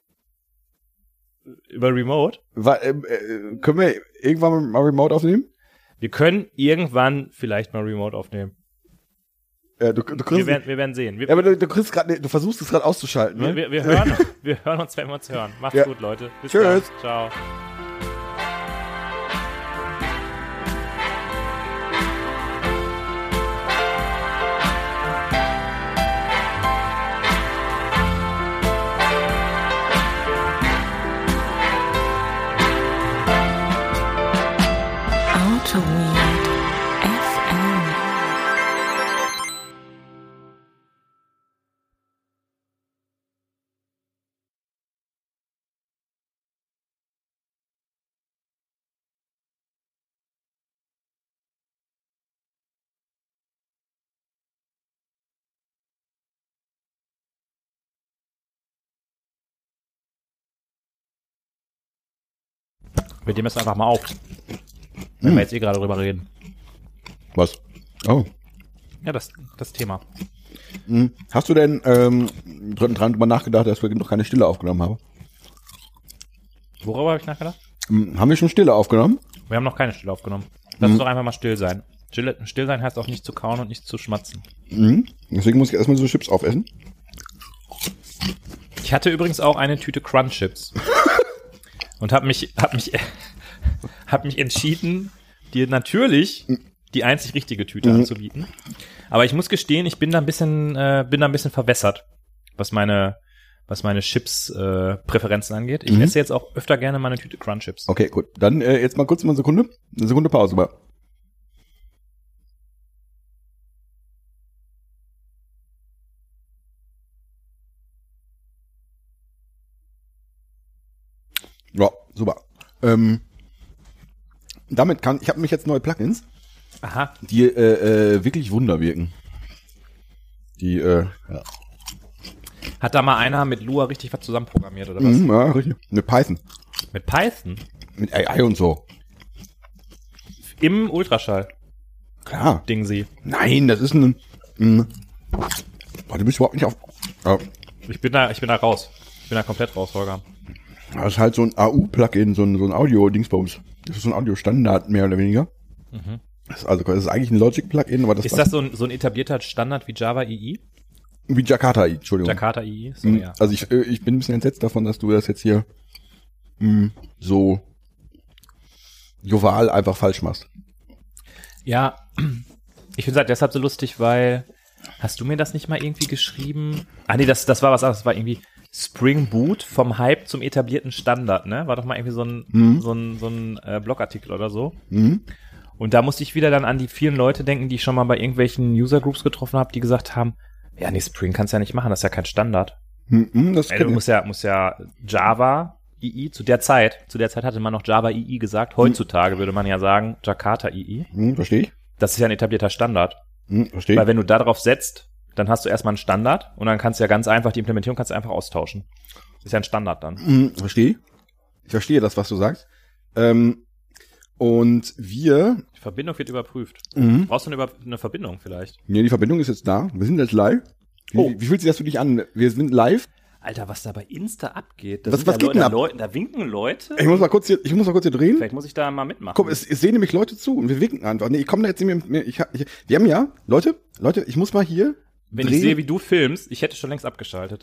Über Remote? War, äh, äh, können wir irgendwann mal Remote aufnehmen? Wir können irgendwann vielleicht mal Remote aufnehmen. Ja, du, du kriegst, wir, werden, wir werden sehen. Wir, ja, aber du, du, kriegst grad, du versuchst es gerade auszuschalten. Ne? Wir, wir, wir, hören, wir hören uns, wenn wir uns hören. Macht's ja. gut, Leute. Bis Tschüss. Dann. Ciao. Auto Weird F M. Wir nehmen es einfach mal auf. Wenn Hm. wir jetzt eh gerade drüber reden. Was? Oh. Ja, das, das Thema. Hm. Hast du denn ähm, dran, dran drüber nachgedacht, dass wir noch keine Stille aufgenommen haben? Worüber habe ich nachgedacht? Hm. Haben wir schon Stille aufgenommen? Wir haben noch keine Stille aufgenommen. Lass uns doch einfach mal still sein. Still, still sein heißt auch nicht zu kauen und nicht zu schmatzen. Mhm. Deswegen muss ich erstmal so Chips aufessen. Ich hatte übrigens auch eine Tüte Crunch-Chips. Und habe mich, hab mich, hab mich entschieden, dir natürlich die einzig richtige Tüte Mhm. anzubieten. Aber ich muss gestehen, ich bin da ein bisschen, äh, bin da ein bisschen verwässert, was meine, was meine Chips-Präferenzen äh, angeht. Ich Mhm. esse jetzt auch öfter gerne mal eine Tüte Crunch-Chips. Okay, gut. Dann äh, jetzt mal kurz mal eine Sekunde. Eine Sekunde Pause mal. Ja, super. Ähm, damit kann, ich habe mich jetzt neue Plugins, Aha. die äh, äh, wirklich Wunder wirken. Die, äh, ja. Hat da mal einer mit Lua richtig was zusammenprogrammiert, oder was? Mhm, ja, richtig. Mit Python. Mit Python? Mit A I und so. Im Ultraschall, Klar. Ding sie. Nein, das ist ein, ein boah, du bist überhaupt nicht auf, ja, Ich bin da, ich bin da raus. Ich bin da komplett raus, Holger. das ist halt so ein A U-Plugin, so ein, so ein Audio-Dingsbums. Das ist so ein Audio-Standard, mehr oder weniger. Mhm. Das ist also, das ist eigentlich ein Logic-Plugin, aber das Ist war- das so ein, so ein etablierter Standard wie Java I I? wie Jakarta, Entschuldigung. Jakarta I I? So, Mhm. ja. Also ich, äh, ich bin ein bisschen entsetzt davon, dass du das jetzt hier mh, so jovial einfach falsch machst. Ja, ich finde es halt deshalb so lustig, weil, hast du mir das nicht mal irgendwie geschrieben? Ah nee, das, das war was anderes, das war irgendwie Spring Boot vom Hype zum etablierten Standard, ne? War doch mal irgendwie so ein, Mhm. so ein, so ein äh, Blogartikel oder so. Mhm. Und da musste ich wieder dann an die vielen Leute denken, die ich schon mal bei irgendwelchen User Groups getroffen habe, die gesagt haben, ja nee, Spring kannst du ja nicht machen, das ist ja kein Standard. Mhm, das Ey, du kenn ich. musst ja, musst ja Java I I, zu der Zeit, zu der Zeit hatte man noch Java I I gesagt, heutzutage würde man ja sagen Jakarta I I. Mhm, verstehe ich. Das ist ja ein etablierter Standard. Mhm, verstehe Weil ich. wenn du da drauf setzt, dann hast du erstmal einen Standard und dann kannst du ja ganz einfach, die Implementierung kannst du einfach austauschen. Ist ja ein Standard dann. Mhm, verstehe. Ich verstehe das, was du sagst. Ähm, und wir, Die Verbindung wird überprüft. mhm. Brauchst du eine, Über- eine Verbindung vielleicht? nee, die Verbindung ist jetzt da. Wir sind jetzt live. Wie, Oh. wie fühlt sich das für dich an? Wir sind live. Alter, was da bei Insta abgeht. Da Was- sind was ja geht Leute, denn ab? Leute, da winken Leute. Ich muss mal kurz hier, ich muss mal kurz hier drehen. Vielleicht muss ich da mal mitmachen. Guck, es, es sehen nämlich Leute zu und wir winken einfach. Nee, ich komme da jetzt nicht mehr, ich, ich, wir haben ja, Leute, Leute, ich muss mal hier Wenn drehen. ich sehe, wie du filmst, ich hätte schon längst abgeschaltet.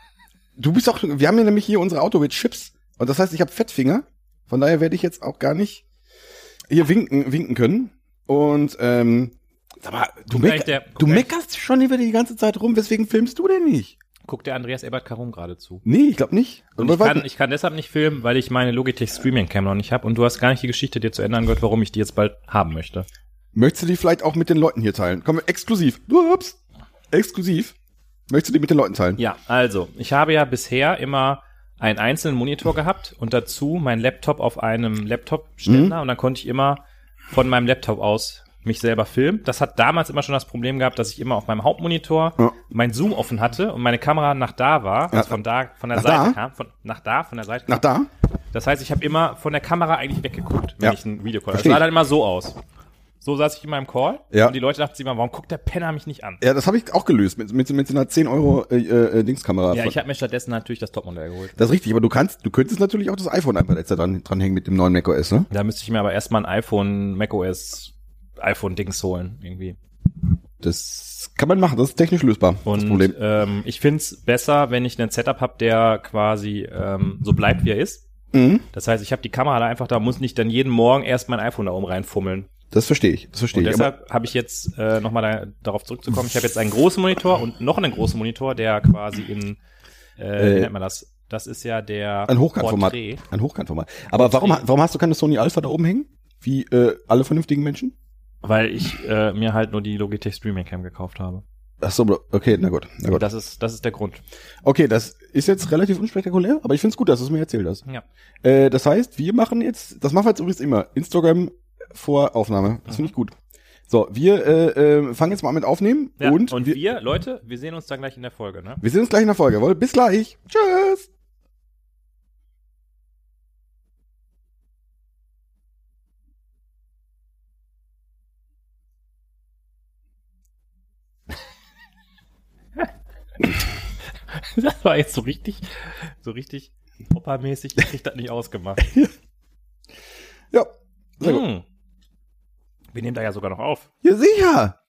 Du bist auch, wir haben ja nämlich hier unsere Auto mit Chips und das heißt, ich habe Fettfinger. Von daher werde ich jetzt auch gar nicht hier winken, winken können. Und ähm, sag mal, du, Guck meck, gleich der- du guck gleich- meckerst schon über die ganze Zeit rum. Weswegen filmst du denn nicht? Guckt der Andreas Ebert Karum gerade zu. Nee, ich glaube nicht. Und Aber ich warte- kann, ich kann deshalb nicht filmen, weil ich meine Logitech Streaming Cam noch nicht habe und du hast gar nicht die Geschichte dir zu Ende angehört, warum ich die jetzt bald haben möchte. Möchtest du die vielleicht auch mit den Leuten hier teilen? Komm, exklusiv. Ups. Exklusiv. Möchtest du die mit den Leuten teilen? Ja, also, ich habe ja bisher immer einen einzelnen Monitor gehabt und dazu meinen Laptop auf einem Laptop-Ständer Mhm. und dann konnte ich immer von meinem Laptop aus mich selber filmen. Das hat damals immer schon das Problem gehabt, dass ich immer auf meinem Hauptmonitor Ja. mein Zoom offen hatte und meine Kamera nach da war, also Ja. von da, von der Nach Seite da? kam, von, nach da, von der Seite Nach kam. da? Das heißt, ich habe immer von der Kamera eigentlich weggeguckt, wenn Ja. ich ein Video call. Das Versteh sah ich. dann immer so aus. So saß ich in meinem Call Ja. und die Leute dachten sich immer, warum guckt der Penner mich nicht an? Ja, das habe ich auch gelöst mit, mit, mit so einer zehn Euro äh, äh, Dingskamera. Ja, ich habe mir stattdessen natürlich das Topmodell geholt. Das ist richtig, aber du kannst, du könntest natürlich auch das iPhone einfach jetzt da dran, dranhängen mit dem neuen macOS, ne? Da müsste ich mir aber erstmal ein iPhone, macOS, iPhone-Dings holen, irgendwie. Das kann man machen, das ist technisch lösbar, das Und Problem. ähm, ich find's besser, wenn ich einen Setup habe, der quasi ähm, so bleibt, wie er ist. Mhm. Das heißt, ich habe die Kamera da einfach da, muss nicht dann jeden Morgen erst mein iPhone da oben reinfummeln. Das verstehe ich, das verstehe Und ich. Aber, deshalb habe ich jetzt, äh, nochmal da, darauf zurückzukommen, ich habe jetzt einen großen Monitor und noch einen großen Monitor, der quasi in, äh, Äh, wie nennt man das? Das ist ja der ein Hochkantformat. Porträt. Ein Hochkantformat. Aber warum, warum hast du keine Sony Alpha da oben hängen? Wie äh, alle vernünftigen Menschen? Weil ich äh, mir halt nur die Logitech Streaming Cam gekauft habe. Ach so, okay, na gut. Na gut. Das ist, das ist der Grund. Okay, das ist jetzt relativ unspektakulär, aber ich find's gut, dass du es mir erzählt hast. Ja. Äh, das heißt, wir machen jetzt, das machen wir jetzt übrigens immer, Instagram vor Aufnahme. Das Mhm. finde ich gut. So, wir äh, äh, fangen jetzt mal mit aufnehmen Ja, und, und wir, wir, Leute, wir sehen uns dann gleich in der Folge, ne? wir sehen uns gleich in der Folge, jawohl. Bis gleich. Tschüss. Das war jetzt so richtig, so richtig Opa-mäßig. Ich krieg das nicht ausgemacht. Ja, sehr gut. Hm. Wir nehmen da ja sogar noch auf. Ja, sicher.